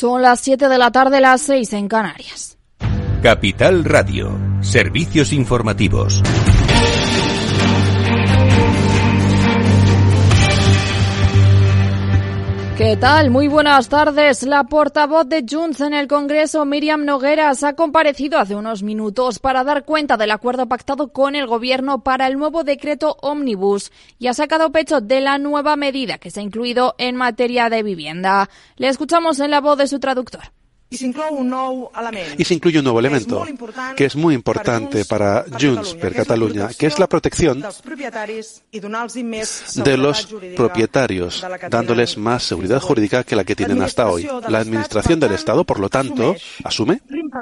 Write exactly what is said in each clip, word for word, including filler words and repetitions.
Son las siete de la tarde, las seis en Canarias. Capital Radio, servicios informativos. ¿Qué tal? Muy buenas tardes. La portavoz de Junts en el Congreso, Míriam Nogueras, ha comparecido hace unos minutos para dar cuenta del acuerdo pactado con el Gobierno para el nuevo decreto Ómnibus y ha sacado pecho de la nueva medida que se ha incluido en materia de vivienda. Le escuchamos en la voz de su traductor. I s'inclou un nou element. Y se incluye un nuevo elemento que es muy importante para Junts per Catalunya, que es la protección de los propietarios, dándoles más seguridad jurídica que la que tienen hasta hoy. La Administración del Estado, por lo tanto, asume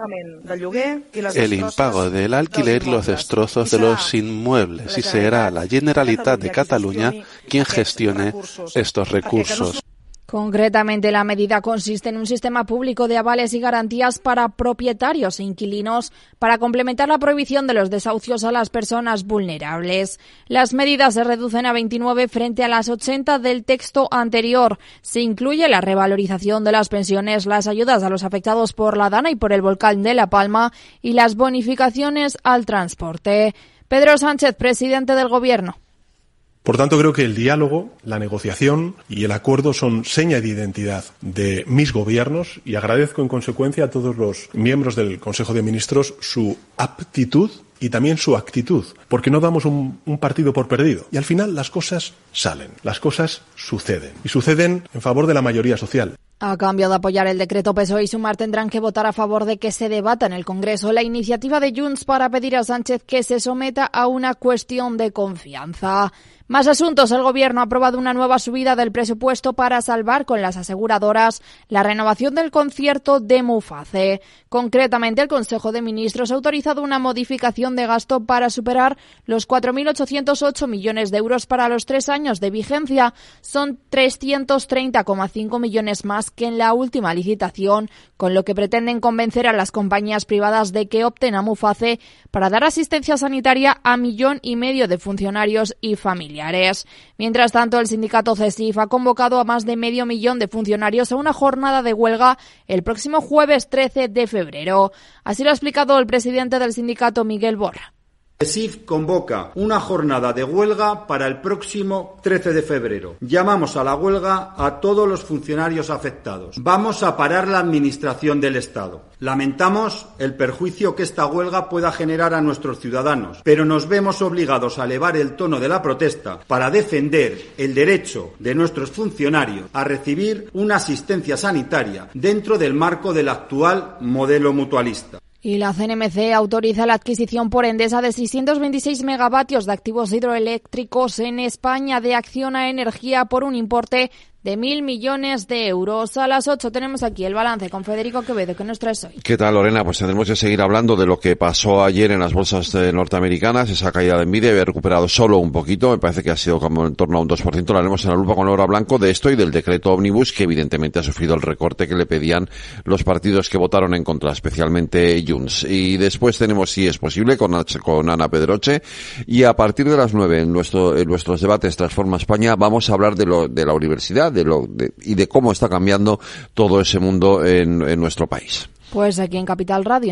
el impago del alquiler y los destrozos de los inmuebles y será la Generalitat de Catalunya quien gestione estos recursos. Concretamente, la medida consiste en un sistema público de avales y garantías para propietarios e inquilinos para complementar la prohibición de los desahucios a las personas vulnerables. Las medidas se reducen a veintinueve frente a las ochenta del texto anterior. Se incluye la revalorización de las pensiones, las ayudas a los afectados por la Dana y por el volcán de La Palma y las bonificaciones al transporte. Pedro Sánchez, presidente del Gobierno. Por tanto, creo que el diálogo, la negociación y el acuerdo son seña de identidad de mis gobiernos y agradezco en consecuencia a todos los miembros del Consejo de Ministros su aptitud y también su actitud, porque no damos un, un partido por perdido. Y al final las cosas salen, las cosas suceden y suceden en favor de la mayoría social. A cambio de apoyar el decreto, P S O E y Sumar tendrán que votar a favor de que se debata en el Congreso la iniciativa de Junts para pedir a Sánchez que se someta a una cuestión de confianza. Más asuntos. El Gobierno ha aprobado una nueva subida del presupuesto para salvar con las aseguradoras la renovación del concierto de Muface. Concretamente, el Consejo de Ministros ha autorizado una modificación de gasto para superar los cuatro mil ochocientos ocho millones de euros para los tres años de vigencia. Son trescientos treinta coma cinco millones más que en la última licitación, con lo que pretenden convencer a las compañías privadas de que opten a Muface para dar asistencia sanitaria a millón y medio de funcionarios y familiares. Mientras tanto, el sindicato CESIF ha convocado a más de medio millón de funcionarios a una jornada de huelga el próximo jueves trece de febrero. Así lo ha explicado el presidente del sindicato, Miguel Borra. CESIF convoca una jornada de huelga para el próximo trece de febrero. Llamamos a la huelga a todos los funcionarios afectados. Vamos a parar la administración del Estado. Lamentamos el perjuicio que esta huelga pueda generar a nuestros ciudadanos, pero nos vemos obligados a elevar el tono de la protesta para defender el derecho de nuestros funcionarios a recibir una asistencia sanitaria dentro del marco del actual modelo mutualista. Y la C N M C autoriza la adquisición por Endesa de seiscientos veintiséis megavatios de activos hidroeléctricos en España de Acciona Energía por un importe de mil millones de euros. A las ocho tenemos aquí el balance con Federico Quevedo. ¿Qué nos traes hoy? ¿Qué tal, Lorena? Pues tendremos que seguir hablando de lo que pasó ayer en las bolsas norteamericanas. Esa caída de Nvidia había recuperado solo un poquito. Me parece que ha sido como en torno a un dos por ciento. Lo haremos en la lupa con Laura Blanco de esto y del decreto Ómnibus, que evidentemente ha sufrido el recorte que le pedían los partidos que votaron en contra, especialmente Junts. Y después tenemos, si es posible, con, con Ana Pedroche. Y a partir de las nueve, en, nuestro, en nuestros debates Transforma España, vamos a hablar de, lo, de la universidad, de lo de, y de cómo está cambiando todo ese mundo en, en nuestro país. Pues aquí en Capital Radio.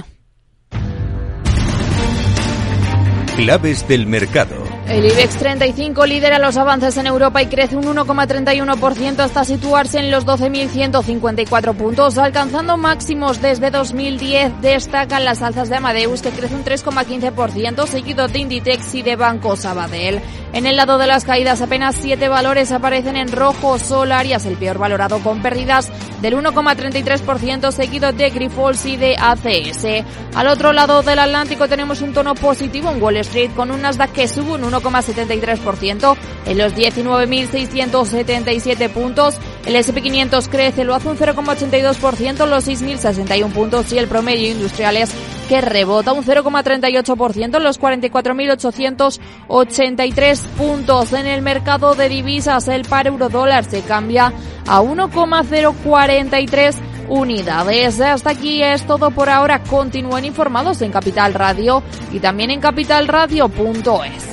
Claves del mercado. El IBEX treinta y cinco lidera los avances en Europa y crece un uno coma treinta y uno por ciento hasta situarse en los doce mil ciento cincuenta y cuatro puntos, alcanzando máximos desde dos mil diez. Destacan las alzas de Amadeus, que crece un tres coma quince por ciento, seguido de Inditex y de Banco Sabadell. En el lado de las caídas, apenas siete valores aparecen en rojo. Solarias, el peor valorado, con pérdidas del uno coma treinta y tres por ciento, seguido de Grifols y de A C S. Al otro lado del Atlántico tenemos un tono positivo en Wall Street, con un Nasdaq que sube un uno coma setenta y tres por ciento en los diecinueve mil seiscientos setenta y siete puntos. El ese and pe quinientos crece, lo hace un cero coma ochenta y dos por ciento en los seis mil sesenta y uno puntos, y el promedio industriales, que rebota un cero coma treinta y ocho por ciento en los cuarenta y cuatro mil ochocientos ochenta y tres puntos. En el mercado de divisas, el par euro-dólar se cambia a uno coma cero cuarenta y tres unidades. Hasta aquí es todo por ahora. Continúen informados en Capital Radio y también en capital radio punto es.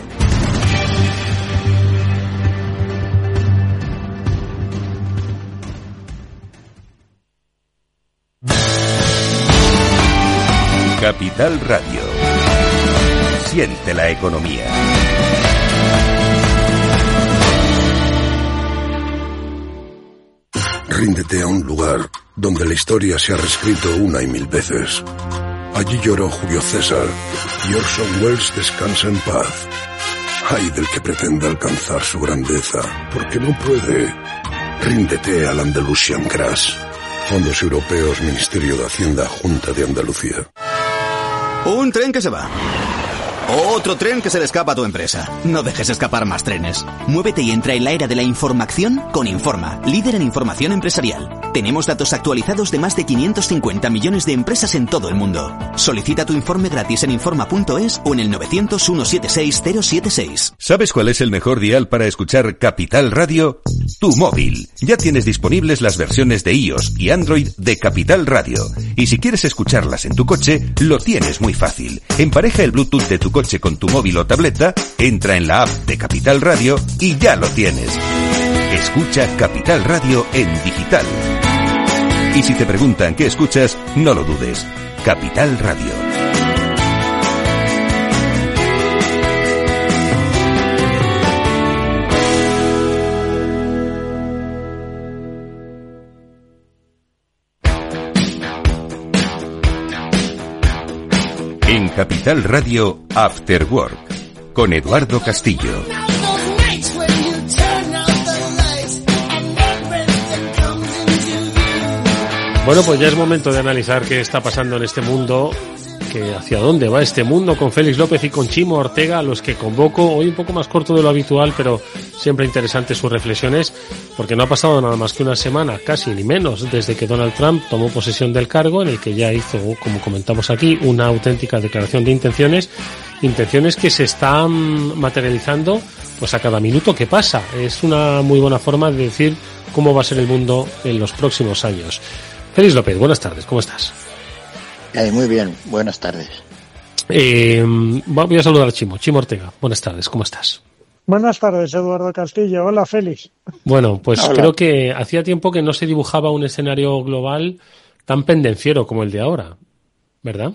Capital Radio. Siente la economía. Ríndete a un lugar donde la historia se ha reescrito una y mil veces. Allí lloró Julio César y Orson Welles descansa en paz. Ay del que pretenda alcanzar su grandeza, porque no puede. Ríndete al Andalusian Crash. Fondos Europeos, Ministerio de Hacienda, Junta de Andalucía. Un tren que se va. Otro tren que se le escapa a tu empresa. No dejes escapar más trenes. Muévete y entra en la era de la información con Informa, líder en información empresarial. Tenemos datos actualizados de más de quinientos cincuenta millones de empresas en todo el mundo. Solicita tu informe gratis en informa punto es o en el novecientos, ciento setenta y seis, cero setenta y seis. ¿Sabes cuál es el mejor dial para escuchar Capital Radio? Tu móvil. Ya tienes disponibles las versiones de iOS y Android de Capital Radio. Y si quieres escucharlas en tu coche, lo tienes muy fácil. Empareja el Bluetooth de tu coche con tu móvil o tableta, entra en la app de Capital Radio y ya lo tienes. Escucha Capital Radio en digital. Y si te preguntan qué escuchas, no lo dudes. Capital Radio. En Capital Radio After Work con Eduardo Castillo. Bueno, pues ya es momento de analizar qué está pasando en este mundo, que hacia dónde va este mundo, con Félix López y con Chimo Ortega, a los que convoco. Hoy un poco más corto de lo habitual, pero siempre interesantes sus reflexiones, porque no ha pasado nada más que una semana, casi ni menos, desde que Donald Trump tomó posesión del cargo, en el que ya hizo, como comentamos aquí, una auténtica declaración de intenciones, intenciones que se están materializando pues a cada minuto que pasa. Es una muy buena forma de decir cómo va a ser el mundo en los próximos años. Félix López, buenas tardes, ¿cómo estás? Eh, muy bien, buenas tardes. Eh, voy a saludar a Chimo, Chimo Ortega, buenas tardes, ¿cómo estás? Buenas tardes, Eduardo Castillo. Hola, Félix. Bueno, pues Hola. Creo que hacía tiempo que no se dibujaba un escenario global tan pendenciero como el de ahora, ¿verdad?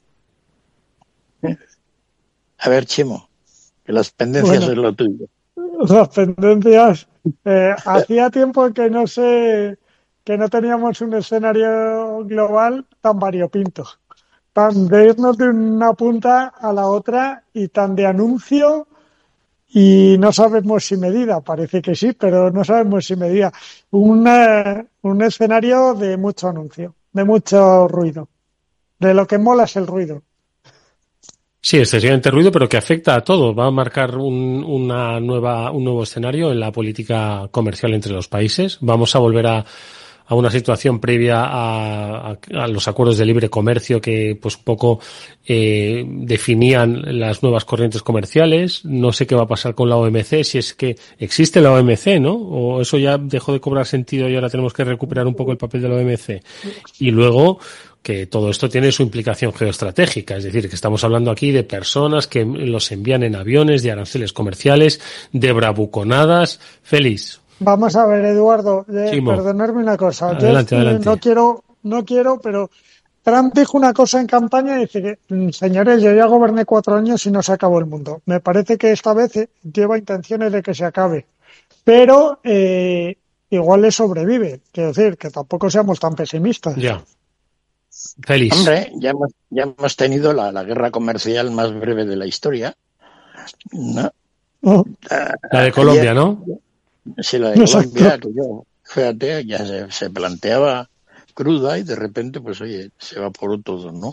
A ver, Chimo, que las pendencias Bueno, es lo tuyo. Las pendencias. Eh, hacía tiempo que no sé, que no teníamos un escenario global tan variopinto, tan de irnos de una punta a la otra y tan de anuncio y no sabemos si medida. Parece que sí, pero no sabemos si medida. Una, un escenario de mucho anuncio, de mucho ruido. De lo que mola es el ruido. Sí, excesivamente ruido, pero que afecta a todo. Va a marcar un, una nueva, un nuevo escenario en la política comercial entre los países. Vamos a volver a, a una situación previa a, a, a los acuerdos de libre comercio que, pues, un poco eh, definían las nuevas corrientes comerciales. No sé qué va a pasar con la O M C, si es que existe la O M C, ¿no? O eso ya dejó de cobrar sentido y ahora tenemos que recuperar un poco el papel de la O M C. Y luego, que todo esto tiene su implicación geoestratégica, es decir, que estamos hablando aquí de personas que los envían en aviones, de aranceles comerciales, de bravuconadas. Félix. Vamos a ver, Eduardo, eh, Chimo. perdonadme una cosa. Adelante, Yo, eh, adelante. No quiero, no quiero, pero Trump dijo una cosa en campaña y dice que, mm, señores, yo ya goberné cuatro años y no se acabó el mundo. Me parece que esta vez eh, lleva intenciones de que se acabe. Pero eh, igual le sobrevive. Quiero decir, que tampoco seamos tan pesimistas. Ya. Félix. Hombre, ya hemos, ya hemos tenido la, la guerra comercial más breve de la historia, ¿no? Oh. La de Colombia, ¿no? Sí, la de Exacto. Colombia, que yo, fíjate, ya se, se planteaba cruda y de repente, pues oye, se evaporó todo, ¿no?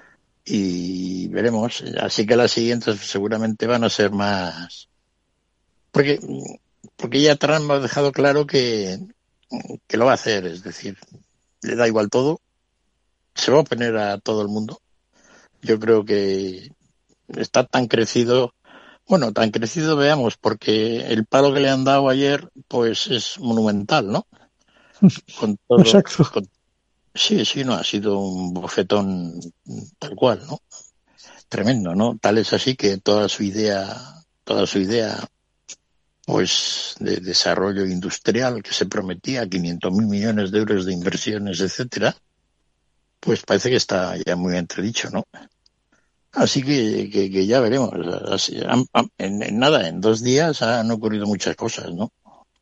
Y veremos. Así que las siguientes seguramente van a ser más... Porque, porque ya Trump ha dejado claro que, que lo va a hacer, es decir, le da igual todo, se va a oponer a todo el mundo. Yo creo que está tan crecido, bueno, tan crecido veamos, porque el palo que le han dado ayer, pues es monumental, ¿no? Con todo, Exacto. con, sí, sí, no, ha sido un bofetón tal cual, ¿no? Tremendo, ¿no? Tal es así que toda su idea, toda su idea, pues, de desarrollo industrial que se prometía, quinientos mil millones de euros de inversiones, etcétera, pues parece que está ya muy entredicho, ¿no? Así que, que, que ya veremos. Así, en, en nada, en dos días han ocurrido muchas cosas, ¿no?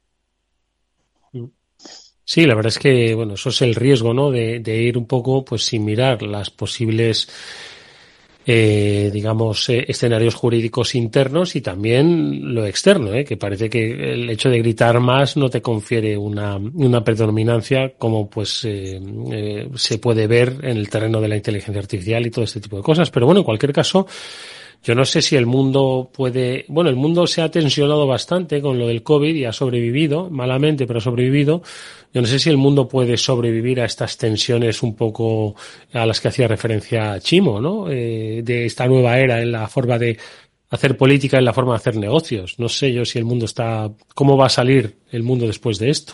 Sí, la verdad es que, bueno, eso es el riesgo, ¿no? De, de ir un poco, pues, sin mirar las posibles, eh, digamos, eh, escenarios jurídicos internos y también lo externo, ¿eh? Que parece que el hecho de gritar más no te confiere una, una predominancia como, pues, eh, eh, se puede ver en el terreno de la inteligencia artificial y todo este tipo de cosas. Pero bueno, en cualquier caso, yo no sé si el mundo puede... Bueno, el mundo se ha tensionado bastante con lo del COVID y ha sobrevivido, malamente, pero ha sobrevivido. Yo no sé si el mundo puede sobrevivir a estas tensiones un poco a las que hacía referencia Chimo, ¿no? Eh, de esta nueva era en la forma de hacer política, en la forma de hacer negocios. No sé yo si el mundo está... ¿Cómo va a salir el mundo después de esto?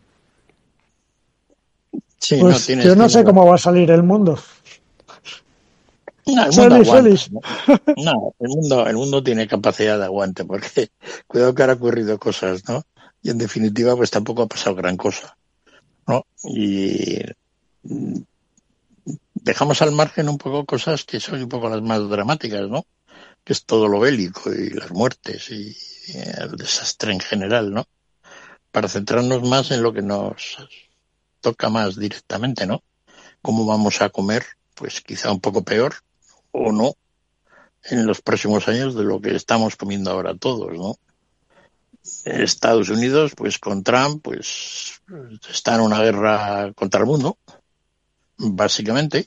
Sí, pues no yo no sé cómo va a salir el mundo. No, el mundo Feliz, aguanta, feliz. ¿no? No, el mundo, el mundo tiene capacidad de aguante, porque cuidado que han ocurrido cosas, ¿no? Y en definitiva, pues tampoco ha pasado gran cosa, ¿no? Y dejamos al margen un poco cosas que son un poco las más dramáticas, ¿no? Que es todo lo bélico y las muertes y el desastre en general, ¿no? Para centrarnos más en lo que nos toca más directamente, ¿no? Cómo vamos a comer, pues quizá un poco peor, o no, en los próximos años de lo que estamos comiendo ahora todos, ¿no? Estados Unidos, pues con Trump, pues está en una guerra contra el mundo, básicamente,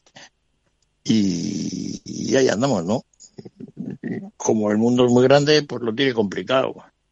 y, y ahí andamos, ¿no? Como el mundo es muy grande, pues lo tiene complicado.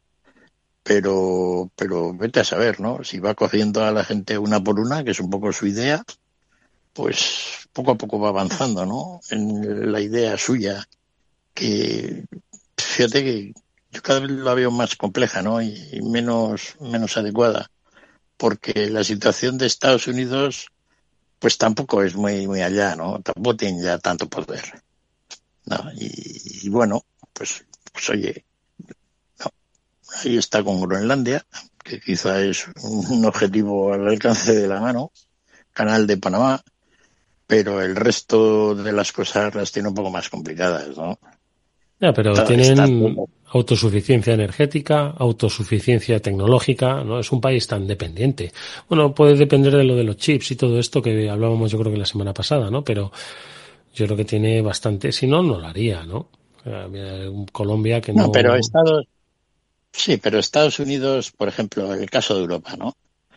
Pero, pero vete a saber, ¿no? Si va cogiendo a la gente una por una, que es un poco su idea, pues poco a poco va avanzando, ¿no? En la idea suya, que fíjate que yo cada vez la veo más compleja, ¿no? Y, y menos, menos adecuada, porque la situación de Estados Unidos, pues tampoco es muy, muy allá, ¿no? Tampoco tiene ya tanto poder, ¿no? Y, y bueno, pues, pues oye, no, ahí está con Groenlandia, que quizá es un objetivo al alcance de la mano, Canal de Panamá, pero el resto de las cosas las tiene un poco más complicadas, ¿no? Ya, pero Está, tienen está autosuficiencia energética, autosuficiencia tecnológica, ¿no? Es un país tan dependiente. Bueno, puede depender de lo de los chips y todo esto que hablábamos yo creo que la semana pasada, ¿no? Pero yo creo que tiene bastante, si no, no lo haría, ¿no? Un Colombia que no... No, pero Estados... Sí, pero Estados Unidos, por ejemplo, en el caso de Europa, ¿no?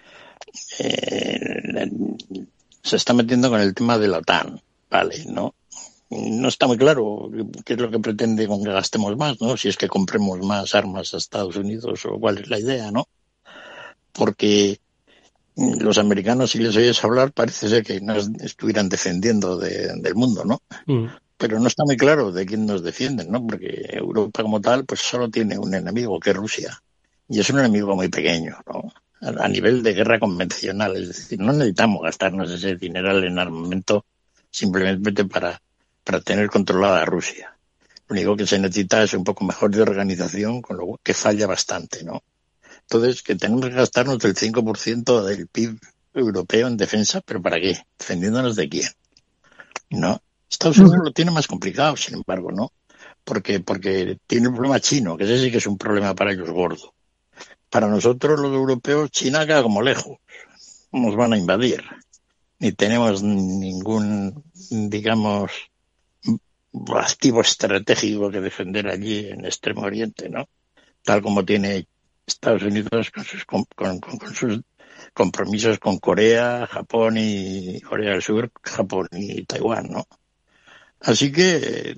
Eh, se está metiendo con el tema de la OTAN, ¿vale? ¿No? No está muy claro qué es lo que pretende con que gastemos más, ¿no? Si es que compremos más armas a Estados Unidos o cuál es la idea, ¿no? Porque los americanos, si les oyes hablar, parece ser que nos estuvieran defendiendo de, del mundo, ¿no? Mm. Pero no está muy claro de quién nos defienden, ¿no? Porque Europa como tal, pues solo tiene un enemigo, que es Rusia. Y es un enemigo muy pequeño, ¿no? A, a nivel de guerra convencional. Es decir, no necesitamos gastarnos ese dineral en armamento simplemente para, para tener controlada a Rusia. Lo único que se necesita es un poco mejor de organización, con lo que falla bastante, ¿no? Entonces, que tenemos que gastarnos el cinco por ciento del P I B europeo en defensa, ¿pero para qué? ¿Defendiéndonos de quién? ¿No? Estados Unidos lo tiene más complicado, sin embargo, ¿no? Porque, porque tiene un problema chino, que ese sí que es un problema para ellos gordo. Para nosotros, los europeos, China queda como lejos. Nos van a invadir. Ni tenemos ningún, digamos, activo estratégico que defender allí en Extremo Oriente, ¿no? Tal como tiene Estados Unidos con sus, con, con, con sus compromisos con Corea, Japón y Corea del Sur, Japón y Taiwán, ¿no? Así que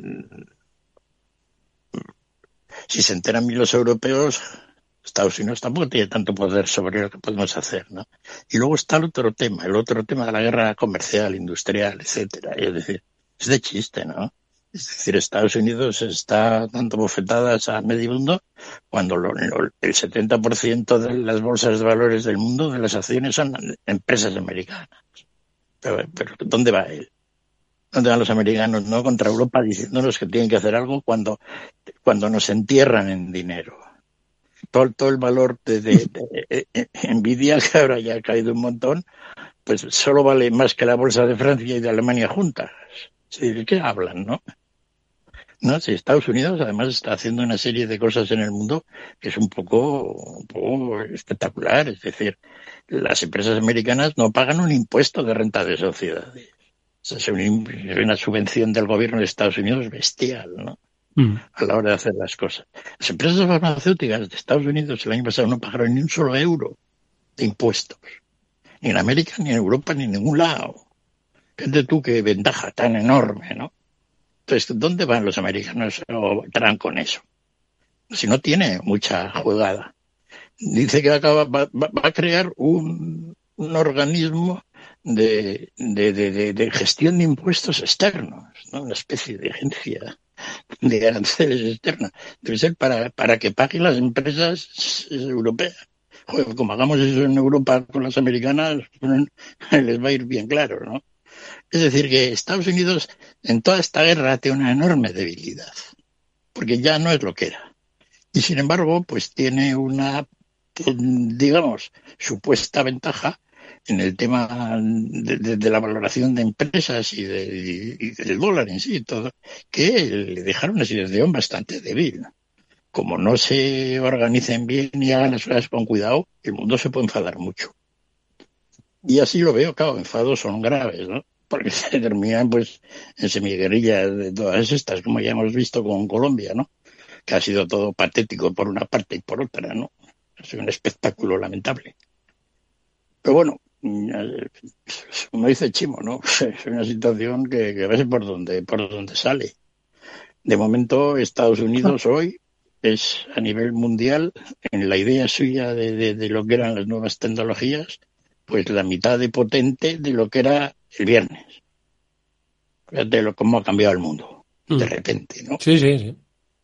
si se enteran bien los europeos, Estados Unidos tampoco tiene tanto poder sobre lo que podemos hacer, ¿no? Y luego está el otro tema, el otro tema de la guerra comercial, industrial, etcétera. Es decir, es de chiste, ¿no? Es decir, Estados Unidos está dando bofetadas a medio mundo cuando lo, lo, el setenta por ciento de las bolsas de valores del mundo, de las acciones, son empresas americanas. Pero, pero ¿dónde va él? ¿Dónde van los americanos, no? Contra Europa diciéndonos que tienen que hacer algo cuando, cuando nos entierran en dinero. Todo, todo el valor de, de, de, de, de Nvidia, que ahora ya ha caído un montón, pues solo vale más que la bolsa de Francia y de Alemania juntas. ¿De qué hablan, no? No, si Estados Unidos además está haciendo una serie de cosas en el mundo que es un poco, un poco espectacular. Es decir, las empresas americanas no pagan un impuesto de renta de sociedades. O sea, es una subvención del gobierno de Estados Unidos bestial, ¿no? Mm. A la hora de hacer las cosas. Las empresas farmacéuticas de Estados Unidos el año pasado no pagaron ni un solo euro de impuestos. Ni en América, ni en Europa, ni en ningún lado. Fíjate tú qué ventaja tan enorme, ¿no? Entonces, ¿dónde van los americanos o traen con eso? Si no tiene mucha jugada. Dice que acaba, va, va a crear un, un organismo de, de, de, de gestión de impuestos externos, ¿no? Una especie de agencia de aranceles externa. Debe ser para, para que paguen las empresas europeas. Joder, como hagamos eso en Europa con las americanas, les va a ir bien claro, ¿no? Es decir, que Estados Unidos en toda esta guerra tiene una enorme debilidad, porque ya no es lo que era. Y sin embargo, pues tiene una, digamos, supuesta ventaja en el tema de, de, de la valoración de empresas y, de, y del dólar en sí y todo, que le dejaron una situación bastante débil. Como no se organicen bien y hagan las cosas con cuidado, el mundo se puede enfadar mucho. Y así lo veo, claro, enfados son graves, ¿no? Porque se terminan pues en semiguerrillas de todas estas, como ya hemos visto con Colombia, ¿no? Que ha sido todo patético por una parte y por otra, ¿no? Ha sido un espectáculo lamentable. Pero bueno, como dice Chimo, ¿no? Es una situación que, que ves por donde, por donde sale. De momento, Estados Unidos hoy es a nivel mundial, en la idea suya de, de, de lo que eran las nuevas tecnologías, pues la mitad de potente de lo que era el viernes. Fíjate lo, cómo ha cambiado el mundo, de mm. repente, ¿no? Sí, sí, sí.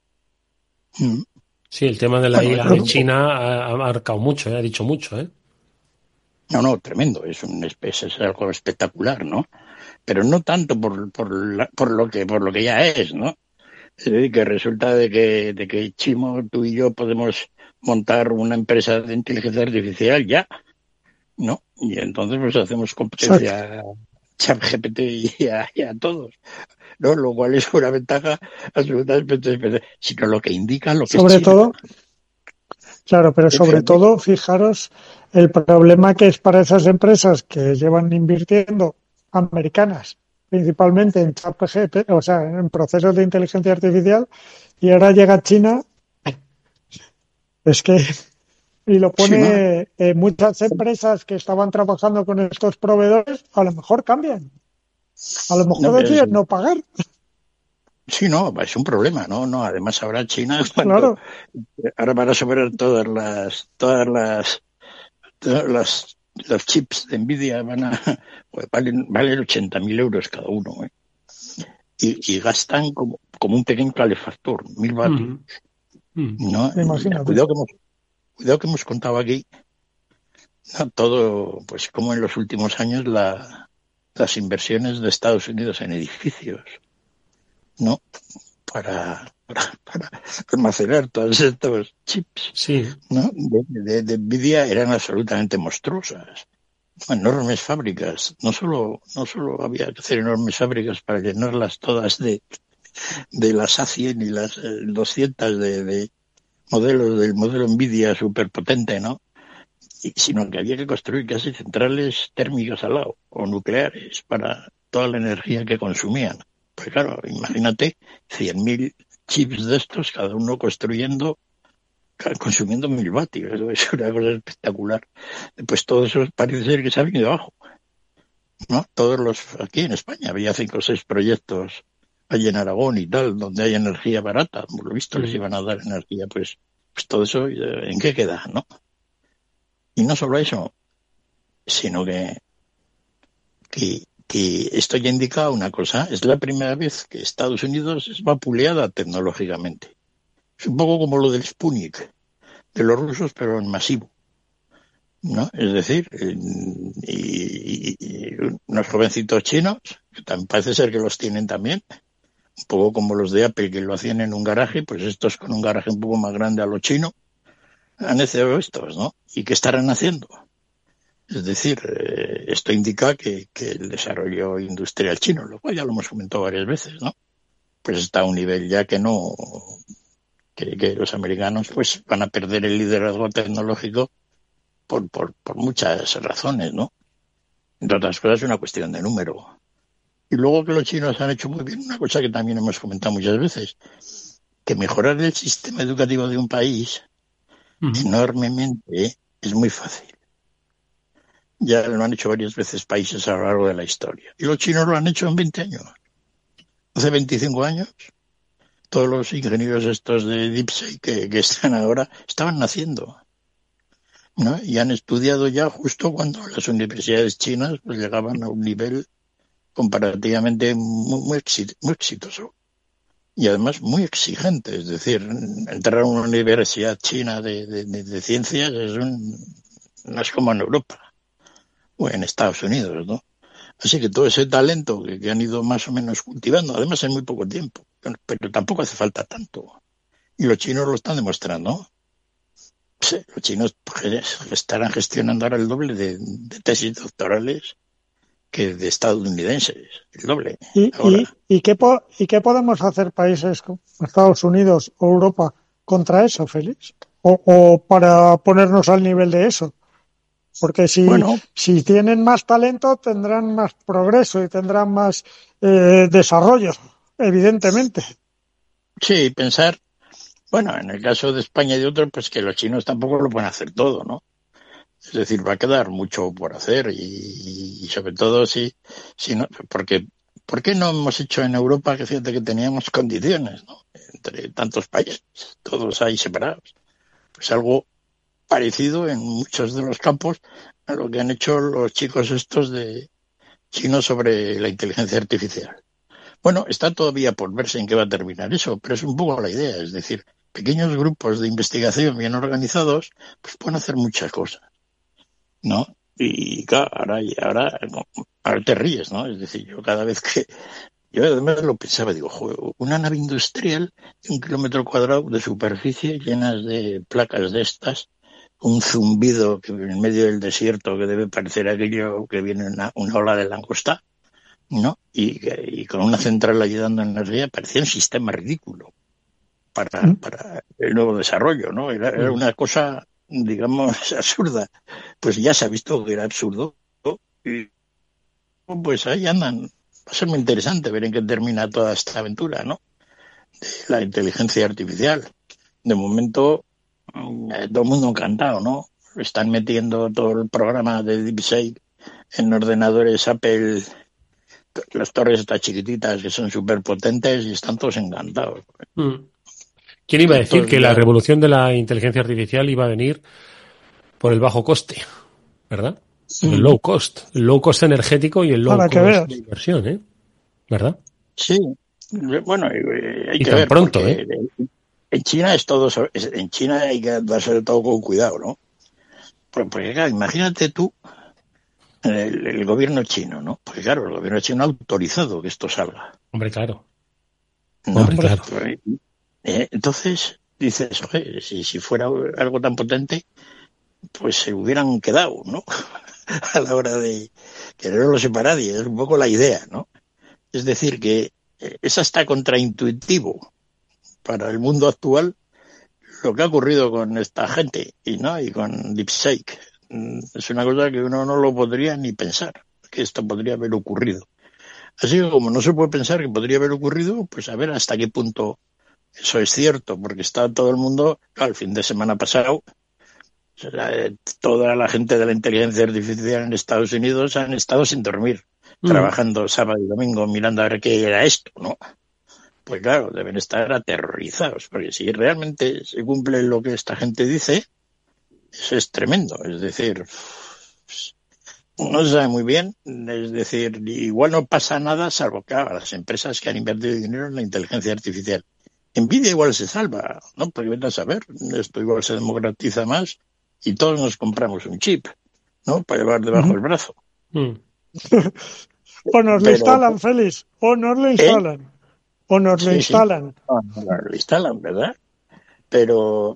Mm. Sí, el tema de la bueno, I A de China ha, ha marcado mucho, ¿eh? Ha dicho mucho, ¿eh? No, no, tremendo, es un es algo espectacular, ¿no? Pero no tanto por por, la, por lo que por lo que ya es, ¿no? Es decir, que resulta de que de que Chimo, tú y yo podemos montar una empresa de inteligencia artificial ya, ¿no? Y entonces pues hacemos competencia a ChatGPT y a, y a todos, ¿no? Lo cual es una ventaja absolutamente, sino lo que indica lo que sobre es todo, claro, pero sobre todo, fijaros el problema que es para esas empresas que llevan invirtiendo, americanas, principalmente en ChatGPT, o sea, en procesos de inteligencia artificial, y ahora llega China, es que y lo pone sí, eh, muchas empresas que estaban trabajando con estos proveedores, a lo mejor cambian. A lo mejor no, deciden es... no pagar. Sí, no, es un problema, ¿no? No, además ahora China, cuando, claro. ahora van a superar todas las, todas las, todas las, los chips de Nvidia van a, pues valen, valen ochenta mil euros cada uno, ¿eh? Y, y gastan como, como un pequeño calefactor, mil vatios. Mm. ¿No? Imagínate. Cuidado que hemos, Cuidado que hemos contado aquí, ¿no? Todo, pues como en los últimos años la, las inversiones de Estados Unidos en edificios, ¿no? Para, para, para almacenar todos estos chips, sí. ¿no? De, de, de Nvidia eran absolutamente monstruosas, enormes fábricas. No solo, no solo había que hacer enormes fábricas para llenarlas todas de, de las A cien y las eh, doscientas de, de modelos del modelo Nvidia superpotente, ¿no? Y, sino que había que construir casi centrales térmicas al lado, o nucleares, para toda la energía que consumían. Pues claro, imagínate cien mil chips de estos, cada uno construyendo, consumiendo mil vatios. Eso es una cosa espectacular. Pues todo eso parece ser que se ha venido abajo, ¿no? Todos los, aquí en España había cinco o seis proyectos hay en Aragón y tal, donde hay energía barata, por lo visto les iban a dar energía, pues, pues todo eso, ¿en qué queda, no? Y no solo eso, sino que, que, que esto ya indica una cosa, es la primera vez que Estados Unidos es vapuleada tecnológicamente. Es un poco como lo del Sputnik, de los rusos, pero en masivo, ¿no? Es decir, y, y, y unos jovencitos chinos, que también parece ser que los tienen también, un poco como los de Apple que lo hacían en un garaje, pues estos con un garaje un poco más grande a lo chino, han hecho estos, ¿no? ¿Y qué estarán haciendo? Es decir, eh, esto indica que, que el desarrollo industrial chino, lo cual ya lo hemos comentado varias veces, ¿no? Pues está a un nivel ya que no, que, que los americanos pues van a perder el liderazgo tecnológico por, por, por muchas razones, ¿no? Entre otras cosas, es una cuestión de número. Y luego que los chinos han hecho muy bien una cosa que también hemos comentado muchas veces, que mejorar el sistema educativo de un país uh-huh. enormemente es muy fácil. Ya lo han hecho varias veces países a lo largo de la historia. Y los chinos lo han hecho en veinte años. Hace veinticinco años, todos los ingenieros estos de DeepSeek que, que están ahora estaban naciendo, ¿no? Y han estudiado ya justo cuando las universidades chinas pues, llegaban a un nivel comparativamente muy, muy, exit, muy exitoso. Y además muy exigente. Es decir, entrar a una universidad china de, de, de, de ciencias es un, no es como en Europa o en Estados Unidos, ¿no? Así que todo ese talento que, que han ido más o menos cultivando, además en muy poco tiempo, pero tampoco hace falta tanto. Y los chinos lo están demostrando. Sí, los chinos estarán gestionando ahora el doble de, de tesis doctorales que de estadounidenses, el doble. ¿Y, y, y, qué po- ¿Y qué podemos hacer países como Estados Unidos o Europa contra eso, Félix? O, o para ponernos al nivel de eso. Porque si, bueno, si tienen más talento, tendrán más progreso y tendrán más eh, desarrollo, evidentemente. Sí, pensar, bueno, en el caso de España y de otros, pues que los chinos tampoco lo pueden hacer todo, ¿no? Es decir, va a quedar mucho por hacer y, y sobre todo si, si no, porque, ¿por qué no hemos hecho en Europa, que fíjate que teníamos condiciones, ¿no? Entre tantos países, todos ahí separados? Pues algo parecido en muchos de los campos a lo que han hecho los chicos estos de chinos sobre la inteligencia artificial. Bueno, está todavía por verse en qué va a terminar eso, pero es un poco la idea, es decir, pequeños grupos de investigación bien organizados, pues pueden hacer muchas cosas, ¿no? Y claro, ahora, ahora, ahora te ríes, ¿no? Es decir, yo cada vez que, yo además lo pensaba, digo, juego, una nave industrial de un kilómetro cuadrado de superficie llenas de placas de estas, un zumbido que en medio del desierto que debe parecer aquello que viene una, una ola de langosta, ¿no? Y, y con una central allí dando energía, parecía un sistema ridículo para, para el nuevo desarrollo, ¿no? Era, era una cosa, digamos, absurda. Pues ya se ha visto que era absurdo, ¿no? Y pues ahí andan. Va a ser muy interesante ver en qué termina toda esta aventura, ¿no? De la inteligencia artificial. De momento, todo el mundo encantado, ¿no? Están metiendo todo el programa de DeepSeek en ordenadores Apple, las torres estas chiquititas que son súper potentes y están todos encantados. Mm. ¿Quién iba a decir Entonces, que ya... la revolución de la inteligencia artificial iba a venir por el bajo coste, ¿verdad? Mm. El low cost, el low cost energético y el low Para cost de inversión, ¿eh? ¿Verdad? Sí, bueno, hay y que tan ver pronto, porque ¿eh? En China es todo, en China hay que darse todo con cuidado, ¿no? Porque claro, imagínate tú el, el gobierno chino, ¿no? Porque claro, el gobierno chino ha autorizado que esto salga. Hombre, claro. ¿No? Hombre, claro. Eh, entonces dices, oye, si, si fuera algo tan potente, pues se hubieran quedado, ¿no? A la hora de que no lo sepa nadie, es un poco la idea, ¿no? Es decir, que es hasta contraintuitivo para el mundo actual lo que ha ocurrido con esta gente y no y con DeepSeek. Es una cosa que uno no lo podría ni pensar, que esto podría haber ocurrido. Así que como no se puede pensar que podría haber ocurrido, pues a ver hasta qué punto eso es cierto, porque está todo el mundo, claro, el fin de semana pasado, toda la gente de la inteligencia artificial en Estados Unidos han estado sin dormir, mm. trabajando sábado y domingo mirando a ver qué era esto, ¿no? Pues claro, deben estar aterrorizados, porque si realmente se cumple lo que esta gente dice, eso es tremendo. Es decir, no se sabe muy bien, es decir, igual no pasa nada, salvo que a las empresas que han invertido dinero en la inteligencia artificial. Nvidia igual se salva, ¿no? Porque ven a saber, esto igual se democratiza más y todos nos compramos un chip, ¿no? Para llevar debajo del brazo. Mm. O nos lo instalan, Félix, o nos lo instalan. ¿Eh? O nos lo sí, instalan. Sí. No, no, lo instalan, ¿verdad? Pero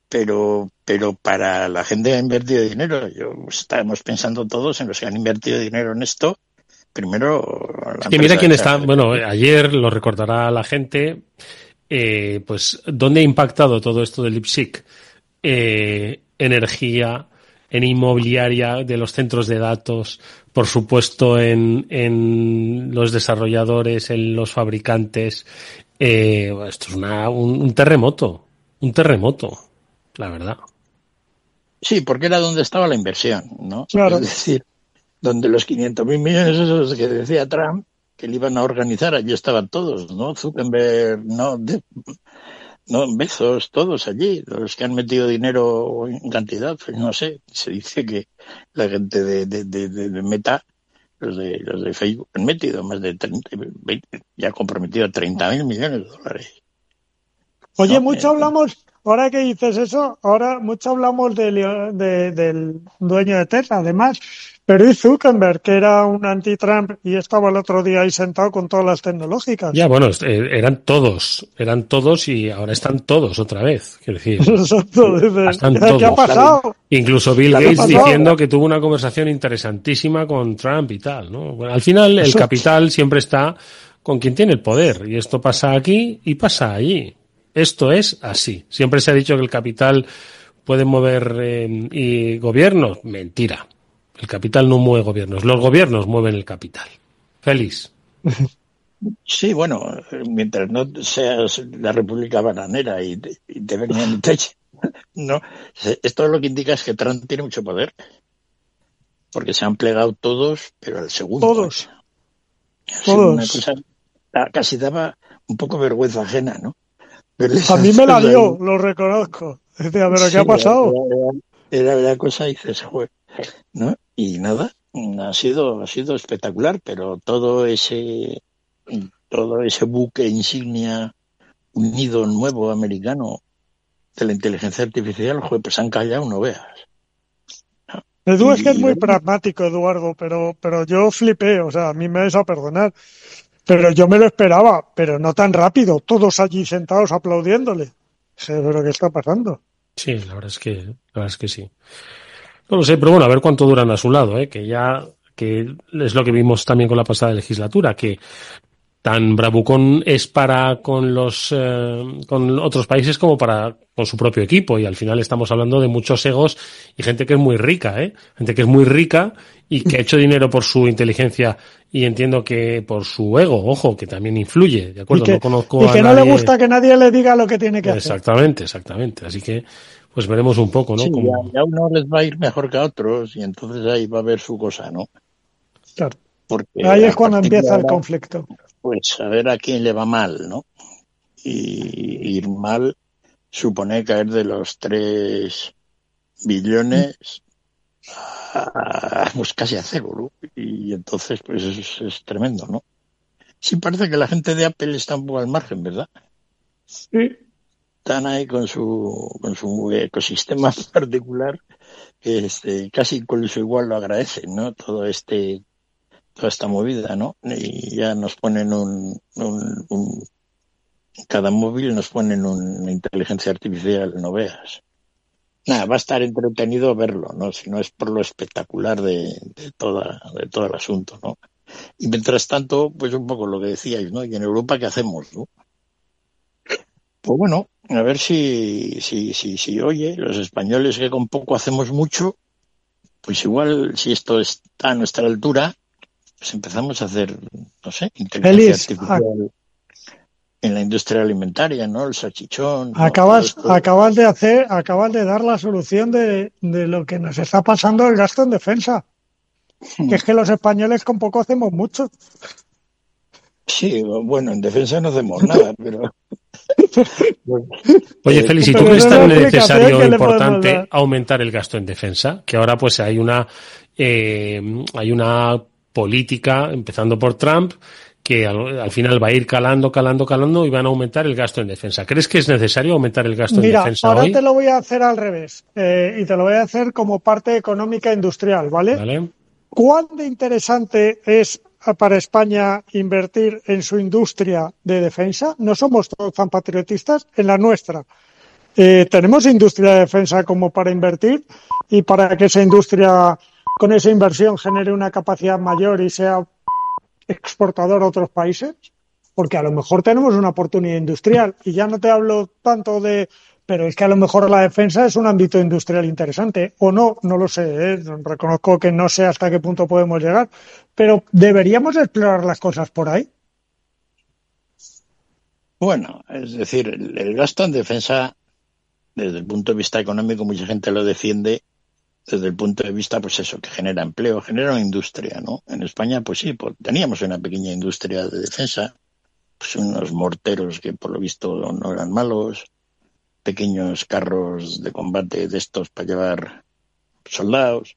pero pero para la gente que ha invertido dinero, yo estábamos pensando todos en los que han invertido dinero en esto. Primero, la que mira quién está. Bueno, ayer lo recordará la gente. Eh, pues, ¿dónde ha impactado todo esto del DeepSeek? Eh, energía, en inmobiliaria, de los centros de datos, por supuesto, en, en los desarrolladores, en los fabricantes. Eh, esto es una, un, un terremoto, un terremoto, la verdad. Sí, porque era donde estaba la inversión, ¿no? Claro. Es decir, donde los quinientos mil millones esos que decía Trump que le iban a organizar, allí estaban todos, ¿no? Zuckerberg, no, de, no, Bezos, todos allí, los que han metido dinero en cantidad, pues no sé, se dice que la gente de, de, de, de Meta, los de, los de Facebook, han metido más de treinta, veinte, ya comprometido treinta mil millones de dólares. Oye, no, mucho eh, hablamos, ahora que dices eso, ahora mucho hablamos de, de, del dueño de Tesla, además, pero y Zuckerberg, que era un anti-Trump y estaba el otro día ahí sentado con todas las tecnológicas. Ya, bueno, eran todos, eran todos y ahora están todos otra vez. Quiero decir, Exacto, dices, están ¿qué todos. ha pasado? Incluso Bill Gates diciendo que tuvo una conversación interesantísima con Trump y tal, ¿no? Bueno, al final el capital siempre está con quien tiene el poder y esto pasa aquí y pasa allí. Esto es así. Siempre se ha dicho que el capital puede mover eh, y gobiernos. Mentira. El capital no mueve gobiernos. Los gobiernos mueven el capital. Félix. Sí, bueno, mientras no seas la República Bananera y te, y te vengan y te echen, no. Esto lo que indica es que Trump tiene mucho poder. Porque se han plegado todos, pero al segundo. Todos. Todos. Una cosa, casi daba un poco vergüenza ajena, ¿no? A mí me la dio, lo reconozco. Decía, pero ¿qué sí, ha pasado? Era, era la cosa y dices, joder, ¿no? Y nada, ha sido, ha sido espectacular, pero todo ese, todo ese buque insignia unido nuevo americano de la inteligencia artificial, joder, pues han callado, no veas. ¿No? Edu es que es muy pragmático, Eduardo, pero, pero yo flipé, o sea, a mí me vais a perdonar. Pero yo me lo esperaba, pero no tan rápido, todos allí sentados aplaudiéndole. ¿Pero qué está pasando? Sí, la verdad es que, la verdad es que sí. No lo sé, pero bueno, a ver cuánto duran a su lado, ¿eh? Que ya, que es lo que vimos también con la pasada legislatura, que tan bravucón es para con los, eh, con otros países como para con su propio equipo, y al final estamos hablando de muchos egos y gente que es muy rica, ¿eh? Gente que es muy rica y que ha hecho dinero por su inteligencia y entiendo que por su ego, ojo, que también influye, ¿de acuerdo? Y que, no conozco y que a no nadie... le gusta que nadie le diga lo que tiene que exactamente, hacer. Exactamente, exactamente. Así que, pues veremos un poco, ¿no? Sí, Como... ya, ya uno les va a ir mejor que a otros y entonces ahí va a haber su cosa, ¿no? Claro. Porque ahí es cuando empieza el conflicto. Pues a ver a quién le va mal, ¿no? Y ir mal supone caer de los tres billones a, pues casi a cero, ¿no? Y entonces pues es, es tremendo, ¿no? Sí parece que la gente de Apple está un poco al margen, ¿verdad? Sí. Están ahí con su con su ecosistema particular que este, casi incluso igual lo agradecen, ¿no? Todo este toda esta movida, ¿no? Y ya nos ponen un, un, un cada móvil nos ponen una inteligencia artificial, no veas. Nada, va a estar entretenido verlo, ¿no? Si no es por lo espectacular de, de toda, de todo el asunto, ¿no? Y mientras tanto, pues un poco lo que decíais, ¿no? Y en Europa, ¿qué hacemos, no? Pues bueno, a ver si, si, si, si, oye, los españoles que con poco hacemos mucho, pues igual, si esto está a nuestra altura, pues empezamos a hacer, no sé, inteligencia Feliz. artificial en la industria alimentaria, ¿no? El salchichón. Acabas, ¿no? acabas de hacer, acabas de dar la solución de, de lo que nos está pasando el gasto en defensa. Hmm. Que es que los españoles con poco hacemos mucho. Sí, bueno, en defensa no hacemos nada, pero... Oye, Félix, ¿y tú crees tan necesario o importante aumentar el gasto en defensa? Que ahora pues hay una eh, hay una política, empezando por Trump, que al, al final va a ir calando, calando, calando y van a aumentar el gasto en defensa. ¿Crees que es necesario aumentar el gasto Mira, en defensa ahora hoy? Mira, ahora te lo voy a hacer al revés eh, y te lo voy a hacer como parte económica industrial, ¿vale? Vale. ¿Cuán de interesante es para España invertir en su industria de defensa? No somos todos tan patriotistas en la nuestra. Eh, ¿Tenemos industria de defensa como para invertir y para que esa industria, con esa inversión, genere una capacidad mayor y sea exportador a otros países? Porque a lo mejor tenemos una oportunidad industrial y ya no te hablo tanto de... Pero es que a lo mejor la defensa es un ámbito industrial interesante, o no, no lo sé, ¿eh? Reconozco que no sé hasta qué punto podemos llegar, pero ¿deberíamos explorar las cosas por ahí? Bueno, es decir, el, el gasto en defensa, desde el punto de vista económico, mucha gente lo defiende desde el punto de vista, pues eso, que genera empleo, genera una industria, ¿no? En España, pues sí, pues teníamos una pequeña industria de defensa, pues unos morteros que por lo visto no eran malos, pequeños carros de combate de estos para llevar soldados,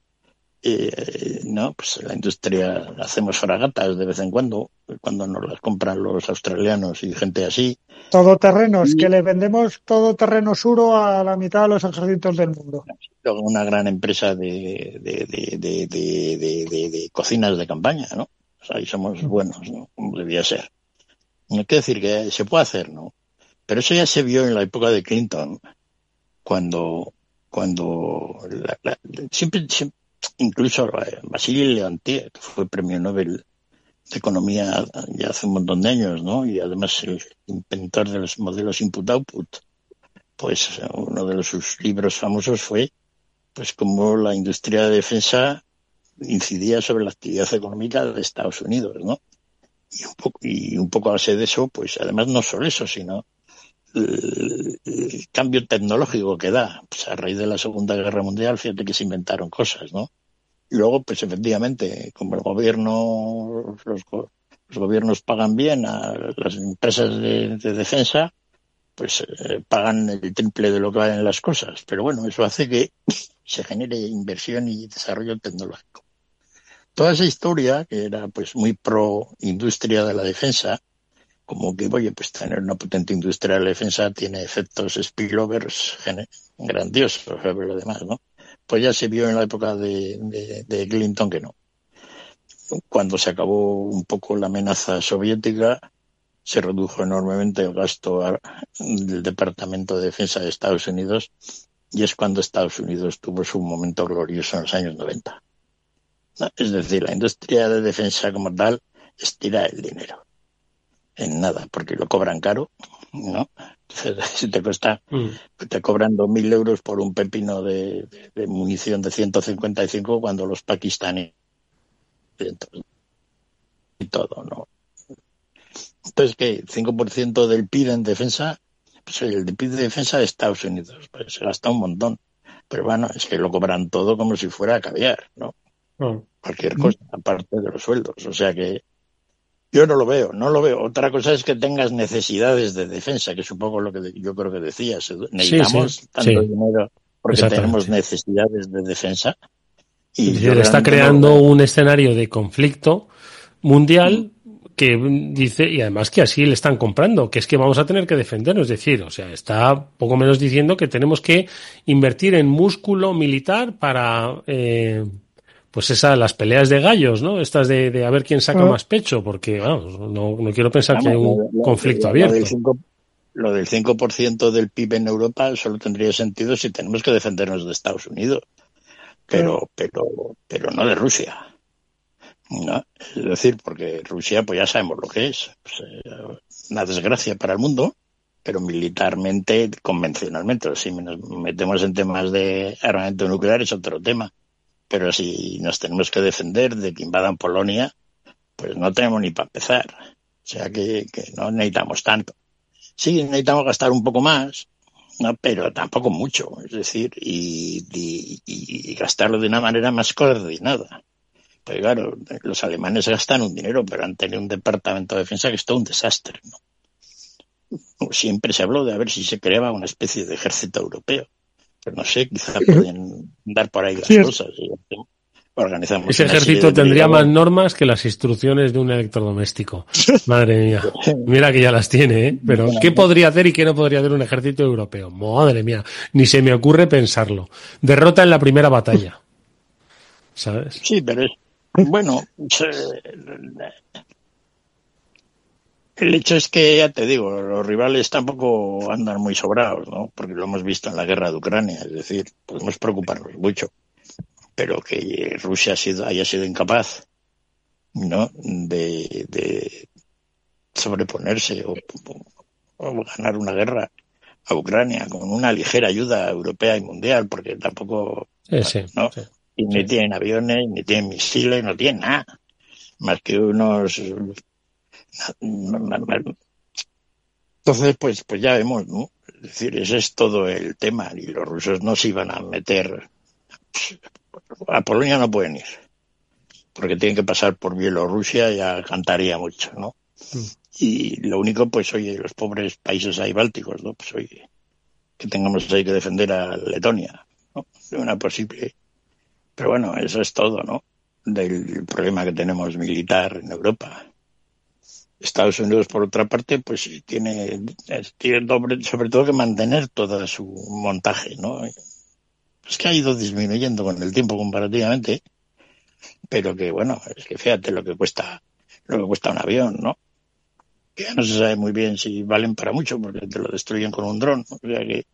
eh, no, pues la industria, hacemos fragatas de vez en cuando, cuando nos las compran los australianos y gente así. Todoterrenos, y... que le vendemos todoterreno suro a la mitad de los ejércitos del mundo. Una gran empresa de, de, de, de, de, de, de, de cocinas de campaña, ¿no? O sea, ahí somos buenos, ¿no? Como debía ser. No quiere decir que se puede hacer, ¿no? Pero eso ya se vio en la época de Clinton, cuando, cuando la, la, siempre, siempre, incluso Vasily Leontief, que fue premio Nobel de Economía ya hace un montón de años, ¿no? Y además el inventor de los modelos input-output, pues uno de los, sus libros famosos fue, pues cómo la industria de defensa incidía sobre la actividad económica de Estados Unidos, ¿no? Y un poco, y un poco a base de eso, pues además no solo eso, sino El, el cambio tecnológico que da, pues a raíz de la Segunda Guerra Mundial, fíjate que se inventaron cosas, ¿no? Y luego, pues efectivamente, como el gobierno, los, los gobiernos pagan bien a las empresas de, de defensa, pues eh, pagan el triple de lo que valen las cosas. Pero bueno, eso hace que se genere inversión y desarrollo tecnológico. Toda esa historia, que era pues muy pro industria de la defensa, como que, oye, pues tener una potente industria de defensa tiene efectos spillovers grandiosos sobre lo demás, ¿no? Pues ya se vio en la época de, de, de Clinton que no. Cuando se acabó un poco la amenaza soviética, se redujo enormemente el gasto del Departamento de Defensa de Estados Unidos, y es cuando Estados Unidos tuvo su momento glorioso en los años noventa. ¿No? Es decir, la industria de defensa como tal estira el dinero en nada, porque lo cobran caro, ¿no? Entonces, si te cuesta, mm. te cobran dos mil euros por un pepino de, de, de munición de ciento cincuenta y cinco, cuando los pakistaníes y todo, ¿no? Entonces, ¿qué? cinco por ciento del P I B en defensa, pues el P I B de defensa de Estados Unidos, pues se gasta un montón. Pero bueno, es que lo cobran todo como si fuera caviar, ¿no? Mm. Cualquier cosa, aparte de los sueldos. O sea que yo no lo veo, no lo veo. Otra cosa es que tengas necesidades de defensa, que es un poco lo que yo creo que decías. Necesitamos sí, sí, tanto sí. dinero porque tenemos necesidades de defensa. Y se está creando no un escenario de conflicto mundial que dice, y además que así le están comprando, que es que vamos a tener que defendernos. Es decir, o sea, está poco menos diciendo que tenemos que invertir en músculo militar para... Eh, pues esas, las peleas de gallos, ¿no? Estas de, de a ver quién saca más pecho, porque, vamos, no, no quiero pensar vamos, que hay un lo, lo, conflicto lo, abierto. Lo del, cinco, lo del cinco por ciento del P I B en Europa solo tendría sentido si tenemos que defendernos de Estados Unidos, pero, sí. pero, pero no de Rusia, ¿no? Es decir, porque Rusia, pues ya sabemos lo que es, pues, eh, una desgracia para el mundo, pero militarmente, convencionalmente, si nos metemos en temas de armamento nuclear es otro tema. Pero si nos tenemos que defender de que invadan Polonia, pues no tenemos ni para empezar. O sea que, que no necesitamos tanto. Sí, necesitamos gastar un poco más, no, pero tampoco mucho. Es decir, y, y, y gastarlo de una manera más coordinada. Pues claro, los alemanes gastan un dinero, pero han tenido un departamento de defensa que es todo un desastre, ¿no? Siempre se habló de a ver si se creaba una especie de ejército europeo. Pero no sé, quizá pueden dar por ahí las sí, cosas. Y organizamos ese ejército tendría más normas que las instrucciones de un electrodoméstico. Madre mía. Mira que ya las tiene, ¿eh? Pero ¿qué podría hacer y qué no podría hacer un ejército europeo? Madre mía. Ni se me ocurre pensarlo. Derrota en la primera batalla. ¿Sabes? Sí, pero es... Bueno... El hecho es que, ya te digo, los rivales tampoco andan muy sobrados, ¿no? Porque lo hemos visto en la guerra de Ucrania, es decir, podemos preocuparnos mucho, pero que Rusia ha sido, haya sido incapaz, ¿no?, de, de sobreponerse o, o ganar una guerra a Ucrania con una ligera ayuda europea y mundial, porque tampoco, sí, sí, ¿no? Sí, y ni sí. tienen aviones, ni tienen misiles, no tienen nada, más que unos... Entonces, pues, pues ya vemos, ¿no? Es decir, ese es todo el tema, y los rusos no se iban a meter... A Polonia no pueden ir, porque tienen que pasar por Bielorrusia, ya cantaría mucho, ¿no? Mm. Y lo único, pues, oye, los pobres países ahí bálticos, ¿no? Pues, oye, que tengamos ahí que defender a Letonia, ¿no? De una posible... Pero bueno, eso es todo, ¿no? Del problema que tenemos militar en Europa. Estados Unidos, por otra parte, pues tiene, tiene sobre todo que mantener todo su montaje, ¿no? Es que ha ido disminuyendo con el tiempo comparativamente, pero que, bueno, es que fíjate lo que cuesta, lo que cuesta un avión, ¿no? Que ya no se sabe muy bien si valen para mucho, porque te lo destruyen con un dron, ¿no? O sea que...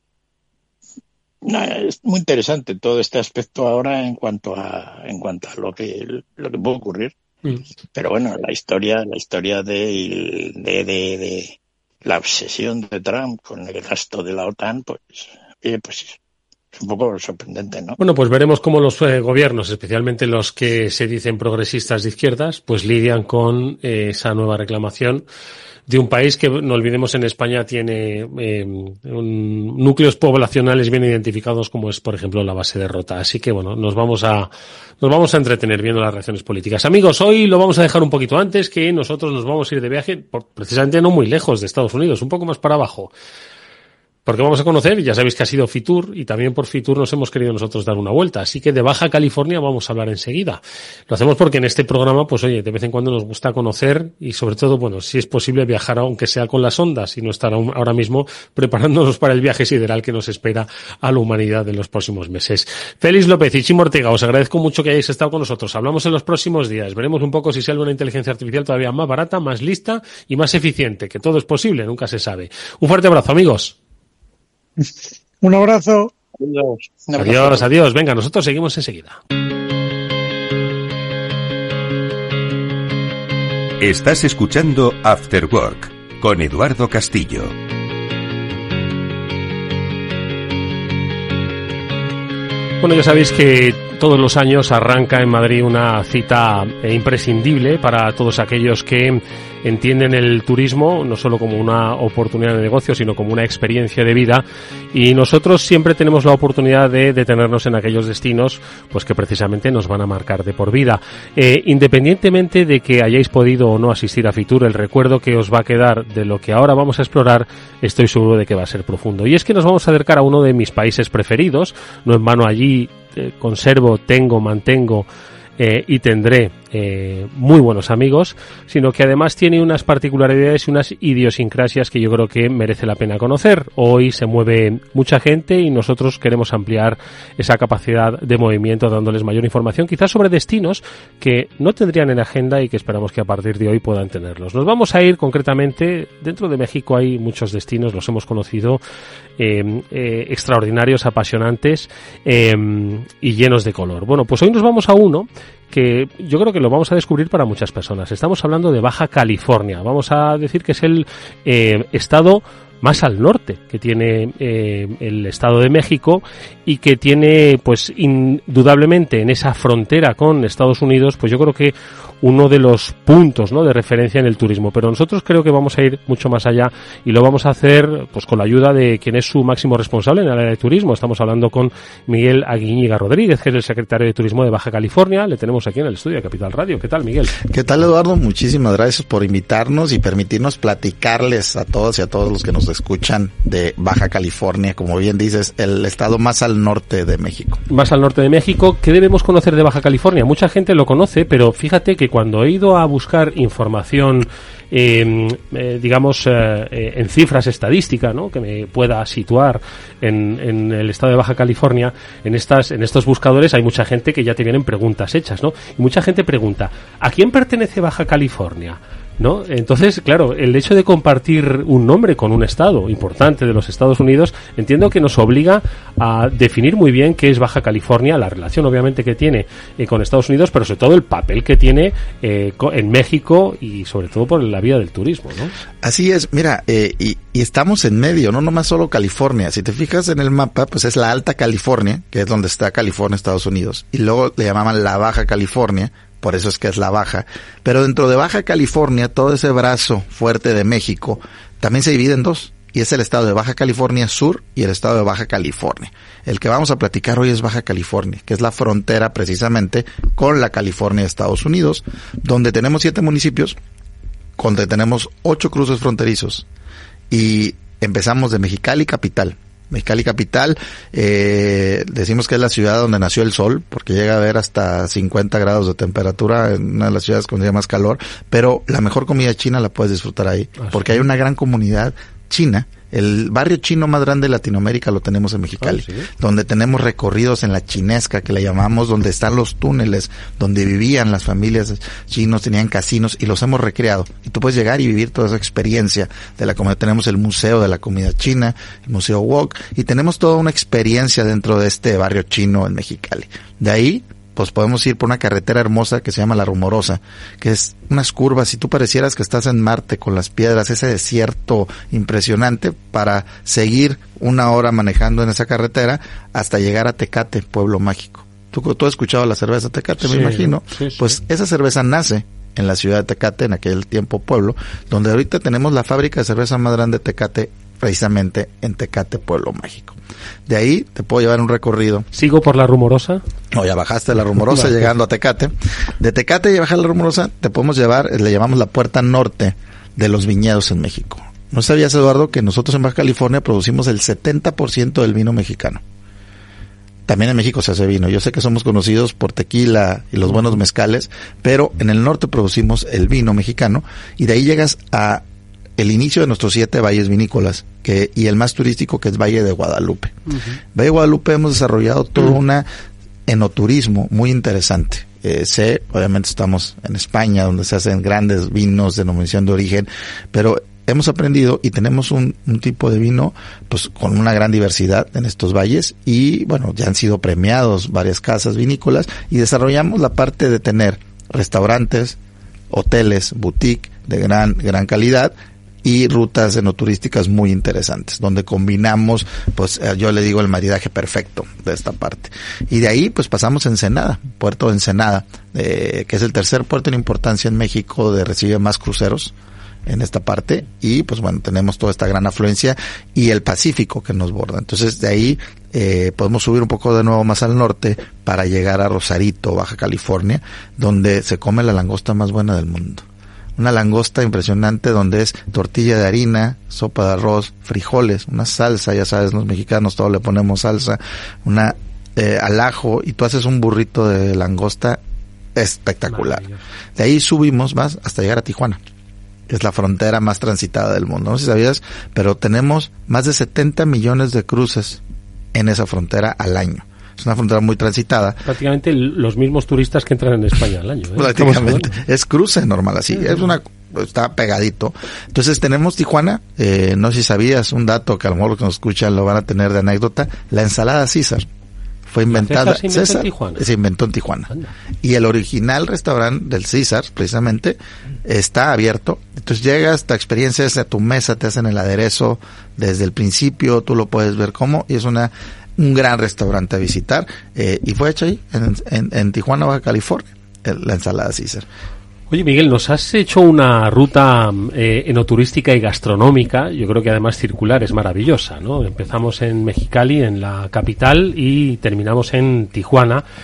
No, es muy interesante todo este aspecto ahora en cuanto a, en cuanto a lo que, lo que puede ocurrir. Pero bueno, la historia, la historia de, de, de, de la obsesión de Trump con el gasto de la OTAN, pues, eh, pues es un poco sorprendente, ¿no? Bueno, pues veremos cómo los eh, gobiernos, especialmente los que se dicen progresistas de izquierdas, pues lidian con eh, esa nueva reclamación de un país que, no olvidemos, en España tiene eh, un, núcleos poblacionales bien identificados, como es, por ejemplo, la base de Rota. Así que, bueno, nos vamos a nos vamos a entretener viendo las reacciones políticas. Amigos, hoy lo vamos a dejar un poquito antes, que nosotros nos vamos a ir de viaje, por, precisamente no muy lejos de Estados Unidos, un poco más para abajo. Porque vamos a conocer, ya sabéis que ha sido Fitur, y también por Fitur nos hemos querido nosotros dar una vuelta. Así que de Baja California vamos a hablar enseguida. Lo hacemos porque en este programa, pues oye, de vez en cuando nos gusta conocer y sobre todo, bueno, si es posible viajar, aunque sea con las ondas, y no estar ahora mismo preparándonos para el viaje sideral que nos espera a la humanidad en los próximos meses. Félix López y Chimo Ortega, os agradezco mucho que hayáis estado con nosotros. Hablamos en los próximos días. Veremos un poco si sale una inteligencia artificial todavía más barata, más lista y más eficiente, que todo es posible, nunca se sabe. Un fuerte abrazo, amigos. Un abrazo. Adiós. Adiós, adiós. Venga, nosotros seguimos enseguida. Estás escuchando After Work con Eduardo Castillo. Bueno, ya sabéis que todos los años arranca en Madrid una cita imprescindible para todos aquellos que entienden el turismo no solo como una oportunidad de negocio, sino como una experiencia de vida, y nosotros siempre tenemos la oportunidad de detenernos en aquellos destinos pues que precisamente nos van a marcar de por vida. Eh, independientemente de que hayáis podido o no asistir a Fitur, el recuerdo que os va a quedar de lo que ahora vamos a explorar estoy seguro de que va a ser profundo. Y es que nos vamos a acercar a uno de mis países preferidos, no en vano allí eh, conservo, tengo, mantengo eh, y tendré eh, muy buenos amigos, sino que además tiene unas particularidades y unas idiosincrasias que yo creo que merece la pena conocer. Hoy se mueve mucha gente y nosotros queremos ampliar esa capacidad de movimiento dándoles mayor información, quizás sobre destinos que no tendrían en agenda y que esperamos que a partir de hoy puedan tenerlos. Nos vamos a ir concretamente, dentro de México hay muchos destinos, los hemos conocido, eh, eh, extraordinarios, apasionantes eh, y llenos de color. Bueno, pues hoy nos vamos a uno que yo creo que lo vamos a descubrir para muchas personas. Estamos hablando de Baja California. Vamos a decir que es el eh, estado más al norte que tiene eh, el Estado de México y que tiene, pues, indudablemente en esa frontera con Estados Unidos, pues yo creo que uno de los puntos, ¿no?, de referencia en el turismo. Pero nosotros creo que vamos a ir mucho más allá y lo vamos a hacer, pues, con la ayuda de quien es su máximo responsable en el área de turismo. Estamos hablando con Miguel Aguiñiga Rodríguez, que es el secretario de Turismo de Baja California. Le tenemos aquí en el estudio de Capital Radio. ¿Qué tal, Miguel? ¿Qué tal, Eduardo? Muchísimas gracias por invitarnos y permitirnos platicarles a todos y a todos los que nos escuchan de Baja California, como bien dices, el estado más al norte de México. Más al norte de México. ¿Qué debemos conocer de Baja California? Mucha gente lo conoce, pero fíjate que cuando he ido a buscar información, eh, eh, digamos, eh, en cifras estadísticas, ¿no?, que me pueda situar en, en el estado de Baja California, en estas, en estos buscadores hay mucha gente que ya te vienen preguntas hechas, ¿no? Y mucha gente pregunta, ¿a quién pertenece Baja California?, ¿no? Entonces, claro, el hecho de compartir un nombre con un estado importante de los Estados Unidos, entiendo que nos obliga a definir muy bien qué es Baja California, la relación obviamente que tiene eh, con Estados Unidos, pero sobre todo el papel que tiene eh, en México y sobre todo por la vía del turismo, ¿no? Así es, mira, eh, y, y estamos en medio, no nomás solo California. Si te fijas en el mapa, pues es la Alta California, que es donde está California, Estados Unidos, y luego le llamaban la Baja California, por eso es que es la Baja, pero dentro de Baja California, todo ese brazo fuerte de México también se divide en dos, y es el estado de Baja California Sur y el estado de Baja California. El que vamos a platicar hoy es Baja California, que es la frontera precisamente con la California de Estados Unidos, donde tenemos siete municipios, donde tenemos ocho cruces fronterizos, y empezamos de Mexicali capital. Mexicali capital, eh, decimos que es la ciudad donde nació el sol, porque llega a haber hasta cincuenta grados de temperatura, en una de las ciudades con más calor, pero la mejor comida china la puedes disfrutar ahí, porque hay una gran comunidad china. El barrio chino más grande de Latinoamérica lo tenemos en Mexicali, oh, ¿sí?, donde tenemos recorridos en la chinesca, que le llamamos, donde están los túneles, donde vivían las familias chinos, tenían casinos y los hemos recreado. Y tú puedes llegar y vivir toda esa experiencia de la comida. Tenemos el Museo de la Comida China, el Museo Wok, y tenemos toda una experiencia dentro de este barrio chino en Mexicali. De ahí, pues podemos ir por una carretera hermosa que se llama La Rumorosa, que es unas curvas, y tú parecieras que estás en Marte con las piedras, ese desierto impresionante, para seguir una hora manejando en esa carretera hasta llegar a Tecate, pueblo mágico. Tú, tú has escuchado la cerveza Tecate, sí, me imagino. Sí, sí. Pues esa cerveza nace en la ciudad de Tecate, en aquel tiempo pueblo, donde ahorita tenemos la fábrica de cerveza más grande de Tecate, precisamente en Tecate, pueblo mágico. De ahí te puedo llevar un recorrido. ¿Sigo por La Rumorosa? No, ya bajaste La Rumorosa llegando a Tecate. De Tecate y bajar La Rumorosa te podemos llevar, le llamamos la puerta norte de los viñedos en México. ¿No sabías, Eduardo, que nosotros en Baja California producimos el setenta por ciento del vino mexicano? También en México se hace vino. Yo sé que somos conocidos por tequila y los buenos mezcales, pero en el norte producimos el vino mexicano, y de ahí llegas a el inicio de nuestros siete valles vinícolas, que y el más turístico, que es Valle de Guadalupe. Uh-huh. Valle de Guadalupe hemos desarrollado todo uh-huh. una enoturismo muy interesante. Eh, sé, obviamente estamos en España, donde se hacen grandes vinos de denominación de origen, pero hemos aprendido y tenemos un, un tipo de vino pues con una gran diversidad en estos valles, y bueno, ya han sido premiados varias casas vinícolas, y desarrollamos la parte de tener restaurantes, hoteles, boutique de gran gran calidad, y rutas enoturísticas muy interesantes, donde combinamos, pues yo le digo, el maridaje perfecto de esta parte. Y de ahí pues pasamos a Ensenada, puerto de Ensenada, eh, que es el tercer puerto en importancia en México, de recibir más cruceros en esta parte, y pues bueno, tenemos toda esta gran afluencia y el Pacífico que nos borda. Entonces de ahí eh, podemos subir un poco de nuevo más al norte para llegar a Rosarito, Baja California, donde se come la langosta más buena del mundo. Una langosta impresionante, donde es tortilla de harina, sopa de arroz, frijoles, una salsa, ya sabes, los mexicanos todos le ponemos salsa, una eh, al ajo, y tú haces un burrito de langosta espectacular. De ahí subimos más hasta llegar a Tijuana, que es la frontera más transitada del mundo. No sé si sabías, pero tenemos más de setenta millones de cruces en esa frontera al año. Es una frontera muy transitada. Prácticamente los mismos turistas que entran en España al año, ¿eh? Prácticamente. Es cruce normal, así. Sí, es una, está pegadito. Entonces tenemos Tijuana, eh, no sé si sabías un dato que a lo mejor los que nos escuchan lo van a tener de anécdota. La ensalada César fue inventada. César se inventó César en Tijuana. Se inventó en Tijuana. Anda. Y el original restaurante del César, precisamente, está abierto. Entonces llegas, tu experiencia es a tu mesa, te hacen el aderezo desde el principio, tú lo puedes ver cómo, y es una un gran restaurante a visitar, eh, y fue hecho ahí, en, en, en Tijuana, Baja California, el, la ensalada César. Oye, Miguel, nos has hecho una ruta eh, enoturística y gastronómica, yo creo que además circular, es maravillosa, ¿no? Empezamos en Mexicali, en la capital, y terminamos en Tijuana.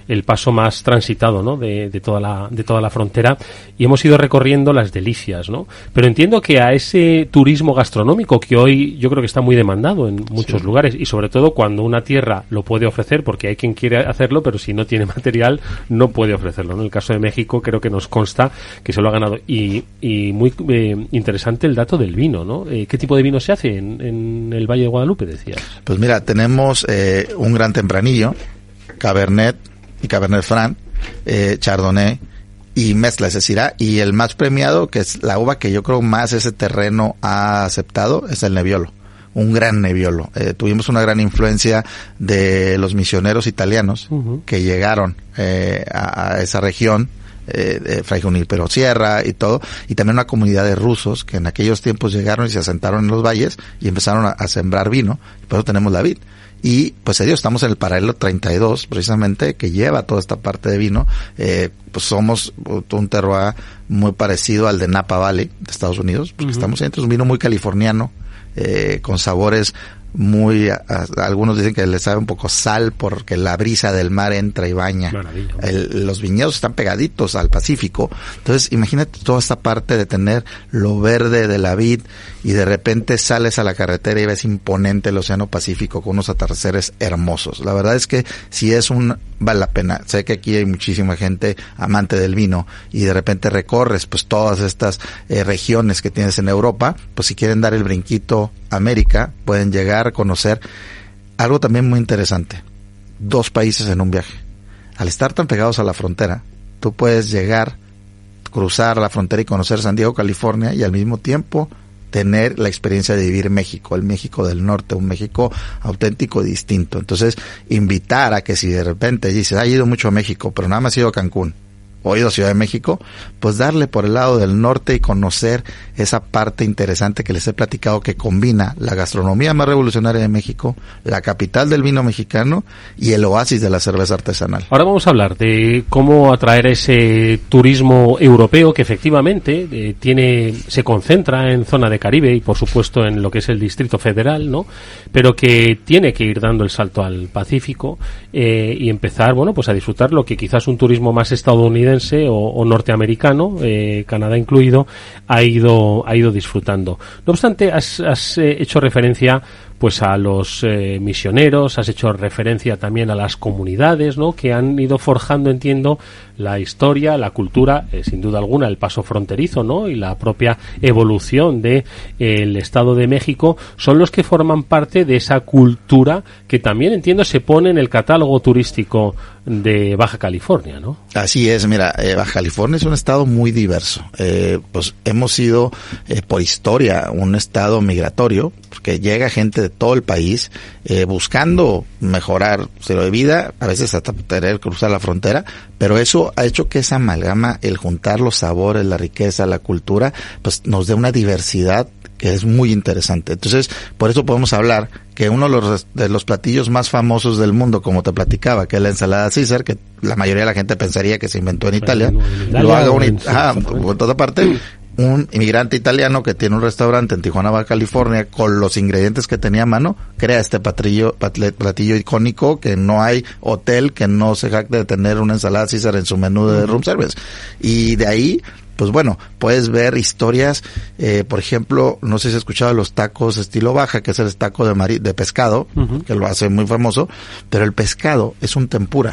el paso más transitado, ¿no? De, de toda la, de toda la frontera, y hemos ido recorriendo las delicias, ¿no? Pero entiendo que a ese turismo gastronómico que hoy yo creo que está muy demandado en muchos sí. lugares, y sobre todo cuando una tierra lo puede ofrecer, porque hay quien quiere hacerlo, pero si no tiene material no puede ofrecerlo, ¿no? En el caso de México creo que nos consta que se lo ha ganado, y, y muy eh, interesante el dato del vino, ¿no? Eh, ¿Qué tipo de vino se hace en, en el Valle de Guadalupe, decías? Pues mira, tenemos eh, un gran tempranillo, Cabernet y Cabernet Franc, eh, Chardonnay y mezcla, es decir, y el más premiado, que es la uva que yo creo más ese terreno ha aceptado, es el Nebbiolo. Un gran Nebbiolo. Eh, tuvimos una gran influencia de los misioneros italianos uh-huh. que llegaron eh, a, a esa región, eh, de Fray Junípero Sierra y todo, y también una comunidad de rusos que en aquellos tiempos llegaron y se asentaron en los valles y empezaron a, a sembrar vino, y por eso tenemos la vid. Y pues ellos estamos en el paralelo treinta y dos, precisamente, que lleva toda esta parte de vino. Eh, pues somos un terroir muy parecido al de Napa Valley de Estados Unidos, porque uh-huh. estamos entre un vino muy californiano, eh, con sabores muy, a, a, algunos dicen que le sabe un poco sal porque la brisa del mar entra y baña. El, los viñedos están pegaditos al Pacífico, entonces imagínate toda esta parte de tener lo verde de la vid y de repente sales a la carretera y ves imponente el Océano Pacífico con unos atardeceres hermosos. La verdad es que si es un, vale la pena. Sé que aquí hay muchísima gente amante del vino y de repente recorres pues todas estas eh, regiones que tienes en Europa, pues si quieren dar el brinquito a América, pueden llegar a conocer algo también muy interesante. Dos países en un viaje. Al estar tan pegados a la frontera, tú puedes llegar, cruzar la frontera y conocer San Diego, California, y al mismo tiempo tener la experiencia de vivir México, el México del norte, un México auténtico y distinto. Entonces, invitar a que si de repente dices, ha ido mucho a México, pero nada más ha ido a Cancún, o ido a Ciudad de México, pues darle por el lado del norte y conocer esa parte interesante que les he platicado, que combina la gastronomía más revolucionaria de México, la capital del vino mexicano y el oasis de la cerveza artesanal. Ahora vamos a hablar de cómo atraer ese turismo europeo que efectivamente eh, tiene, se concentra en zona de Caribe y por supuesto en lo que es el Distrito Federal, ¿no? Pero que tiene que ir dando el salto al Pacífico eh, y empezar, bueno, pues a disfrutar lo que quizás un turismo más estadounidense O, o norteamericano, eh, Canadá incluido, ha ido ha ido disfrutando. No obstante, has, has eh, hecho referencia pues a los eh, misioneros, has hecho referencia también a las comunidades, ¿no? Que han ido forjando, entiendo, la historia, la cultura, eh, sin duda alguna, el paso fronterizo, ¿no? Y la propia evolución de eh, el Estado de México son los que forman parte de esa cultura que también, entiendo, se pone en el catálogo turístico de Baja California, ¿no? Así es, mira, eh, Baja California es un estado muy diverso. Eh, pues hemos sido, eh, por historia, un estado migratorio, porque llega gente de todo el país eh, buscando mejorar su estilo de vida, a veces hasta querer cruzar la frontera, pero eso ha hecho que esa amalgama, el juntar los sabores, la riqueza, la cultura, pues nos dé una diversidad que es muy interesante. Entonces, por eso podemos hablar que uno de los, de los platillos más famosos del mundo, como te platicaba, que es la ensalada César, que la mayoría de la gente pensaría que se inventó en Italia, no, en Italia lo haga un, en, ah, por toda parte, un inmigrante italiano que tiene un restaurante en Tijuana, Baja California, con los ingredientes que tenía a mano, crea este platillo, platillo icónico que no hay hotel que no se jacte de tener una ensalada César en su menú de room service. Y de ahí, pues bueno, puedes ver historias, eh, por ejemplo, no sé si has escuchado los tacos estilo Baja, que es el taco de mari- de pescado, uh-huh. que lo hace muy famoso, pero el pescado es un tempura.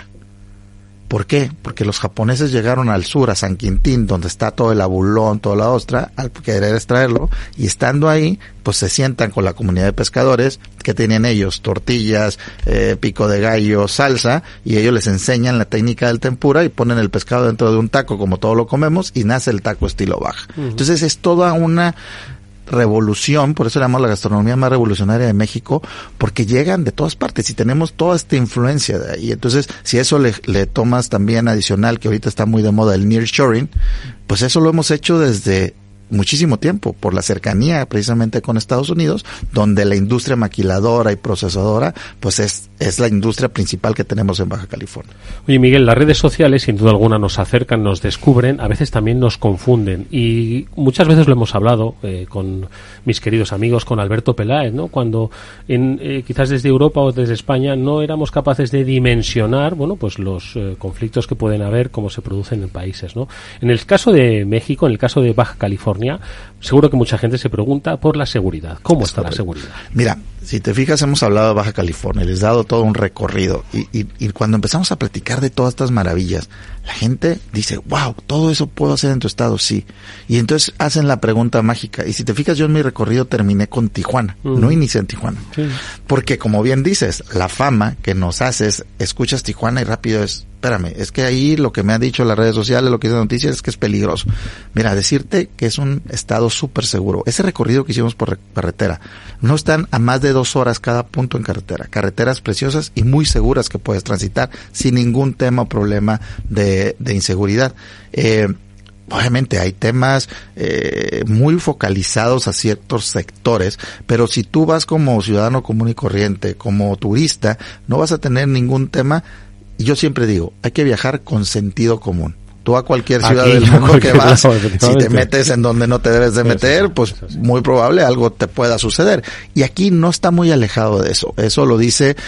¿Por qué? Porque los japoneses llegaron al sur, a San Quintín, donde está todo el abulón, toda la ostra, al querer extraerlo, y estando ahí, pues se sientan con la comunidad de pescadores, que tienen ellos tortillas, eh, pico de gallo, salsa, y ellos les enseñan la técnica del tempura y ponen el pescado dentro de un taco, como todo lo comemos, y nace el taco estilo Baja. Uh-huh. Entonces es toda una revolución, por eso le llamamos la gastronomía más revolucionaria de México, porque llegan de todas partes y tenemos toda esta influencia de ahí. Entonces, si eso le, le tomas también adicional, que ahorita está muy de moda el nearshoring, pues eso lo hemos hecho desde muchísimo tiempo, por la cercanía precisamente con Estados Unidos, donde la industria maquiladora y procesadora, pues es, es la industria principal que tenemos en Baja California. Oye, Miguel, las redes sociales sin duda alguna nos acercan, nos descubren, a veces también nos confunden, y muchas veces lo hemos hablado eh, con mis queridos amigos, con Alberto Peláez, ¿no? Cuando en, eh, quizás desde Europa o desde España no éramos capaces de dimensionar, bueno, pues los eh, conflictos que pueden haber, cómo se producen en países, ¿no? En el caso de México, en el caso de Baja California, seguro que mucha gente se pregunta por la seguridad. ¿Cómo está la seguridad? Mira, si te fijas, hemos hablado de Baja California, les he dado todo un recorrido, y, y, y cuando empezamos a platicar de todas estas maravillas, la gente dice, wow, todo eso puedo hacer en tu estado, sí. Y entonces hacen la pregunta mágica, y si te fijas, yo en mi recorrido terminé con Tijuana, mm. no inicié en Tijuana. Sí. Porque como bien dices, la fama que nos haces, escuchas Tijuana y rápido es, espérame, es que ahí lo que me han dicho las redes sociales, lo que dicen noticias, es que es peligroso. Mira, decirte que es un estado súper seguro. Ese recorrido que hicimos por carretera, no están a más de dos horas cada punto en carretera. Carreteras preciosas y muy seguras que puedes transitar sin ningún tema o problema de, de inseguridad. Eh, Obviamente hay temas eh, muy focalizados a ciertos sectores, pero si tú vas como ciudadano común y corriente, como turista, no vas a tener ningún tema. Y yo siempre digo, hay que viajar con sentido común. Tú a cualquier ciudad Aquí, del mundo que vas, lado, si te metes en donde no te debes de meter, pues muy probable algo te pueda suceder. Y aquí no está muy alejado de eso. Eso lo dice,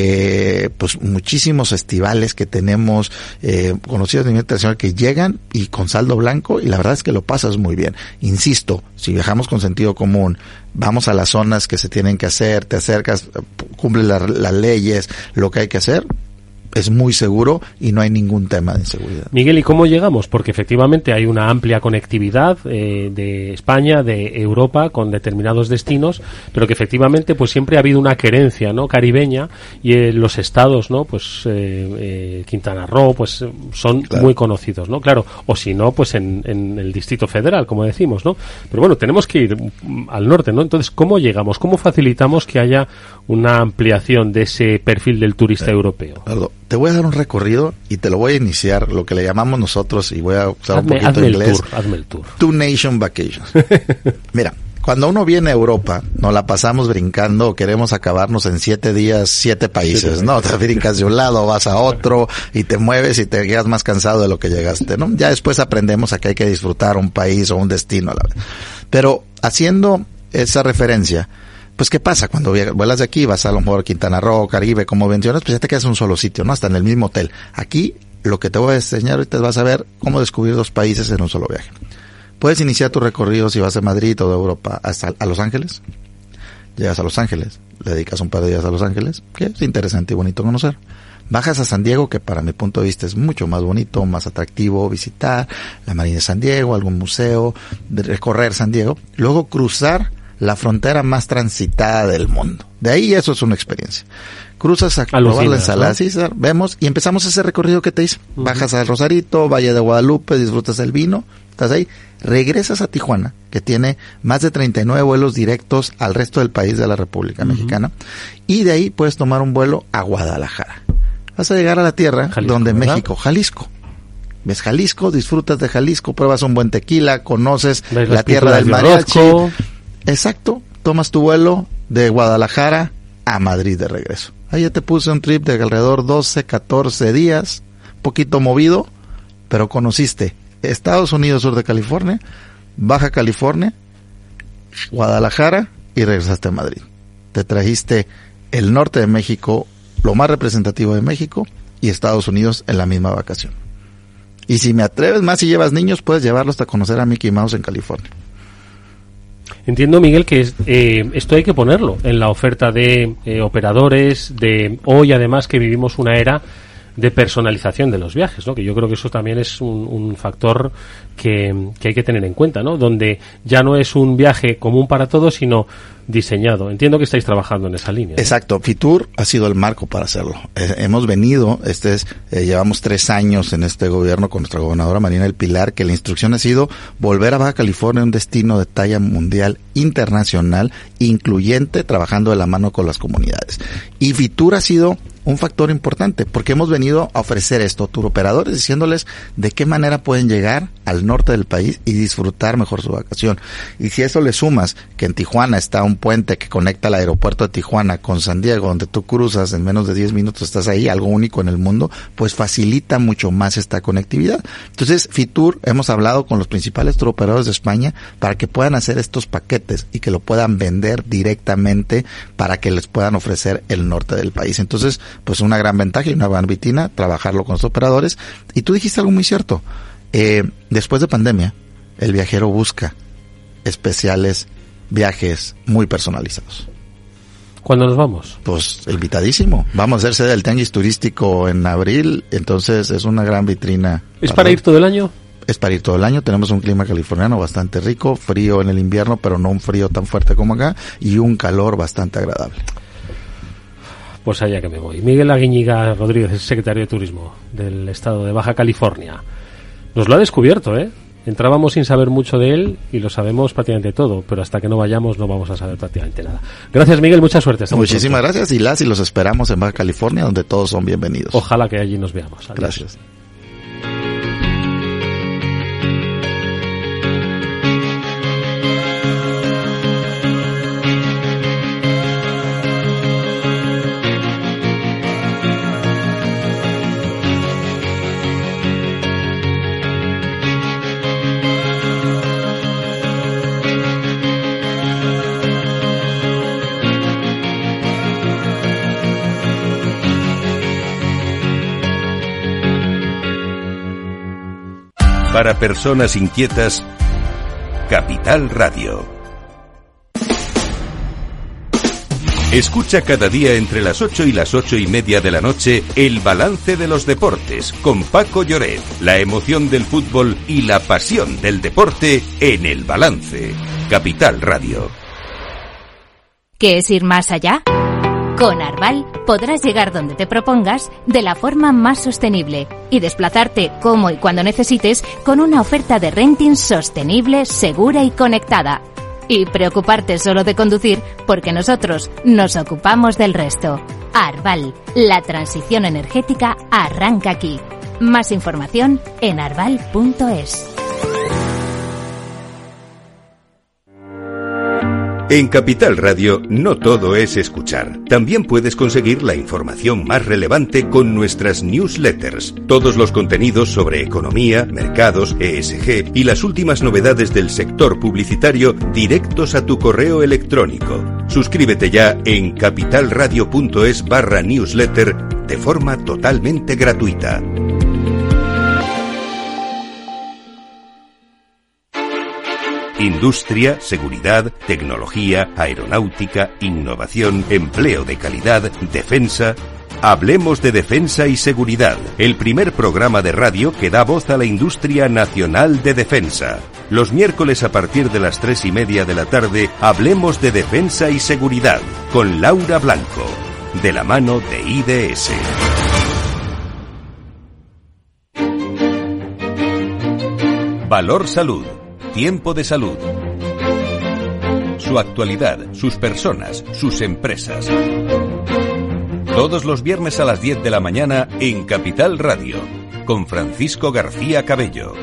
eh, pues muchísimos festivales que tenemos, eh, conocidos a nivel internacional, que llegan y con saldo blanco, y la verdad es que lo pasas muy bien. Insisto, si viajamos con sentido común, vamos a las zonas que se tienen que hacer, te acercas, cumples la, las leyes, lo que hay que hacer, es muy seguro y no hay ningún tema de inseguridad. Miguel, ¿y cómo llegamos? Porque efectivamente hay una amplia conectividad eh, de España, de Europa, con determinados destinos, pero que efectivamente pues siempre ha habido una querencia, ¿no?, caribeña, y eh, los estados, ¿no?, pues eh, eh, Quintana Roo, pues son claro. muy conocidos, ¿no? Claro, o si no, pues en, en el Distrito Federal, como decimos, ¿no? Pero bueno, tenemos que ir al norte, ¿no? Entonces, ¿cómo llegamos? ¿Cómo facilitamos que haya una ampliación de ese perfil del turista eh, europeo? Aldo, te voy a dar un recorrido y te lo voy a iniciar, lo que le llamamos nosotros, y voy a usar hazme, un poquito hazme de inglés. El tour, hazme el tour. Two Nation Vacations. Mira, cuando uno viene a Europa, nos la pasamos brincando, queremos acabarnos en siete días, siete países, sí, ¿no? Te brincas de un lado, vas a otro, y te mueves y te quedas más cansado de lo que llegaste, ¿no? Ya después aprendemos a que hay que disfrutar un país o un destino a la vez. Pero haciendo esa referencia, pues ¿qué pasa? Cuando vuelas de aquí, vas a lo mejor a Quintana Roo, Caribe, como mencionas, pues ya te quedas en un solo sitio, ¿no? Hasta en el mismo hotel. Aquí, lo que te voy a enseñar ahorita vas a ver cómo descubrir dos países en un solo viaje. Puedes iniciar tu recorrido si vas de Madrid o de Europa hasta a Los Ángeles. Llegas a Los Ángeles, le dedicas un par de días a Los Ángeles, que es interesante y bonito conocer. Bajas a San Diego, que para mi punto de vista es mucho más bonito, más atractivo visitar la Marina de San Diego, algún museo, de recorrer San Diego. Luego cruzar la frontera más transitada del mundo. De ahí eso es una experiencia. Cruzas a probar la ensalada, ¿sí? Vemos y empezamos ese recorrido que te hice. Uh-huh. Bajas al Rosarito, Valle de Guadalupe, disfrutas el vino, estás ahí, regresas a Tijuana, que tiene más de treinta y nueve vuelos directos al resto del país de la República uh-huh. Mexicana, y de ahí puedes tomar un vuelo a Guadalajara. Vas a llegar a la tierra Jalisco, donde ¿verdad? México, Jalisco. Ves Jalisco, disfrutas de Jalisco, pruebas un buen tequila, conoces la tierra del mariachi. Exacto, tomas tu vuelo de Guadalajara a Madrid de regreso. Ahí ya te puse un trip de alrededor doce, catorce días, poquito movido, pero conociste Estados Unidos, sur de California, Baja California, Guadalajara y regresaste a Madrid. Te trajiste el norte de México, lo más representativo de México, y Estados Unidos en la misma vacación. Y si me atreves más y llevas niños, puedes llevarlos hasta conocer a Mickey Mouse en California. Entiendo, Miguel, que es, eh, esto hay que ponerlo en la oferta de eh, operadores, de hoy además que vivimos una era de personalización de los viajes, ¿no? Que yo creo que eso también es un, un factor que, que hay que tener en cuenta, ¿no? Donde ya no es un viaje común para todos, sino diseñado. Entiendo que estáis trabajando en esa línea, ¿no? Exacto. Fitur ha sido el marco para hacerlo. Eh, hemos venido, este es, eh, llevamos tres años en este gobierno con nuestra gobernadora Marina del Pilar, que la instrucción ha sido volver a Baja California un destino de talla mundial, internacional, incluyente, trabajando de la mano con las comunidades. Y Fitur ha sido un factor importante, porque hemos venido a ofrecer esto a turoperadores diciéndoles de qué manera pueden llegar al norte del país y disfrutar mejor su vacación. Y si a eso le sumas que en Tijuana está un puente que conecta el aeropuerto de Tijuana con San Diego, donde tú cruzas en menos de diez minutos, estás ahí, algo único en el mundo, pues facilita mucho más esta conectividad. Entonces, Fitur, hemos hablado con los principales turoperadores de España para que puedan hacer estos paquetes y que lo puedan vender directamente para que les puedan ofrecer el norte del país. Entonces, pues una gran ventaja y una gran vitrina, trabajarlo con los operadores. Y tú dijiste algo muy cierto. Eh, después de pandemia, el viajero busca especiales viajes muy personalizados. ¿Cuándo nos vamos? Pues invitadísimo. Vamos a hacer sede del Tianguis Turístico en abril, entonces es una gran vitrina. ¿Es para, para ir todo el año? Es para ir todo el año. Tenemos un clima californiano bastante rico, frío en el invierno, pero no un frío tan fuerte como acá, y un calor bastante agradable. Pues allá que me voy. Miguel Aguiñiga Rodríguez es secretario de Turismo del estado de Baja California. Nos lo ha descubierto, ¿eh? Entrábamos sin saber mucho de él y lo sabemos prácticamente todo, pero hasta que no vayamos no vamos a saber prácticamente nada. Gracias, Miguel, mucha suerte. Hasta Muchísimas gracias, y las y los esperamos en Baja California, donde todos son bienvenidos. Ojalá que allí nos veamos. Adiós. Gracias. Para personas inquietas, Capital Radio. Escucha cada día entre las ocho y las ocho y media de la noche el balance de los deportes con Paco Lloret, la emoción del fútbol y la pasión del deporte en El Balance. Capital Radio. ¿Qué es ir más allá? Con Arval podrás llegar donde te propongas de la forma más sostenible y desplazarte como y cuando necesites con una oferta de renting sostenible, segura y conectada. Y preocuparte solo de conducir porque nosotros nos ocupamos del resto. Arval, la transición energética arranca aquí. Más información en arval punto es. En Capital Radio no todo es escuchar. También puedes conseguir la información más relevante con nuestras newsletters. Todos los contenidos sobre economía, mercados, E S G y las últimas novedades del sector publicitario directos a tu correo electrónico. Suscríbete ya en capitalradio.es barra newsletter de forma totalmente gratuita. Industria, seguridad, tecnología, aeronáutica, innovación, empleo de calidad, defensa. Hablemos de defensa y seguridad, el primer programa de radio que da voz a la industria nacional de defensa. Los miércoles a partir de las tres y media de la tarde, hablemos de defensa y seguridad con Laura Blanco, de la mano de I D S. Valor Salud. Tiempo de salud. Su actualidad, sus personas, sus empresas. Todos los viernes a las diez de la mañana en Capital Radio, con Francisco García Cabello.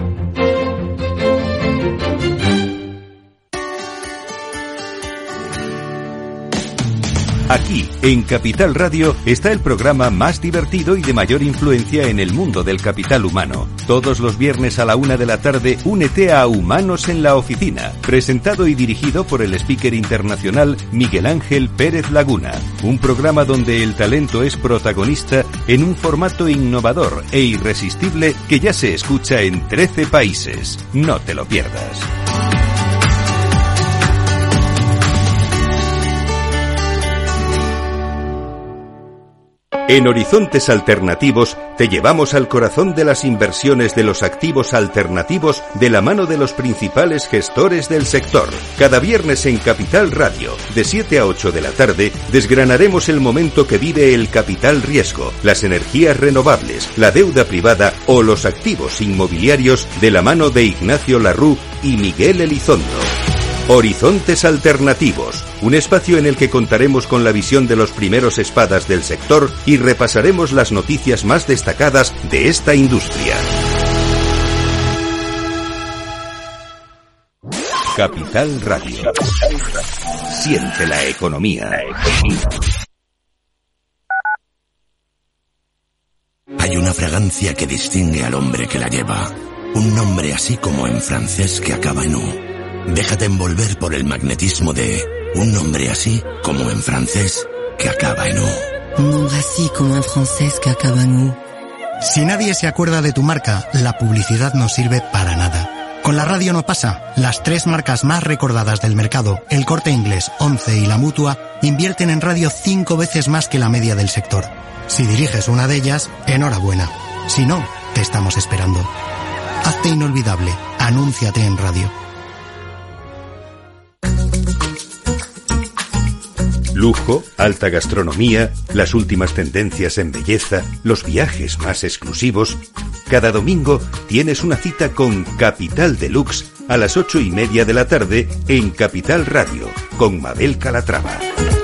Aquí, en Capital Radio, está el programa más divertido y de mayor influencia en el mundo del capital humano. Todos los viernes a la una de la tarde, únete a Humanos en la Oficina, presentado y dirigido por el speaker internacional Miguel Ángel Pérez Laguna. Un programa donde el talento es protagonista en un formato innovador e irresistible que ya se escucha en trece países. No te lo pierdas. En Horizontes Alternativos te llevamos al corazón de las inversiones de los activos alternativos de la mano de los principales gestores del sector. Cada viernes en Capital Radio, de siete a ocho de la tarde, desgranaremos el momento que vive el capital riesgo, las energías renovables, la deuda privada o los activos inmobiliarios de la mano de Ignacio Larrú y Miguel Elizondo. Horizontes Alternativos, un espacio en el que contaremos con la visión de los primeros espadas del sector y repasaremos las noticias más destacadas de esta industria. Capital Radio. Siente la economía. Hay una fragancia que distingue al hombre que la lleva. Un nombre así como en francés que acaba en U. Déjate envolver por el magnetismo de un nombre así como en francés que acaba en U. Un nombre así como en francés que acaba en U. Si nadie se acuerda de tu marca, la publicidad no sirve para nada. Con la radio no pasa. Las tres marcas más recordadas del mercado, El Corte Inglés, Once y La Mutua, invierten en radio cinco veces más que la media del sector. Si diriges una de ellas, enhorabuena. Si no, te estamos esperando. Hazte inolvidable. Anúnciate en radio. Lujo, alta gastronomía, las últimas tendencias en belleza, los viajes más exclusivos. Cada domingo tienes una cita con Capital Deluxe a las ocho y media de la tarde en Capital Radio, con Mabel Calatrava.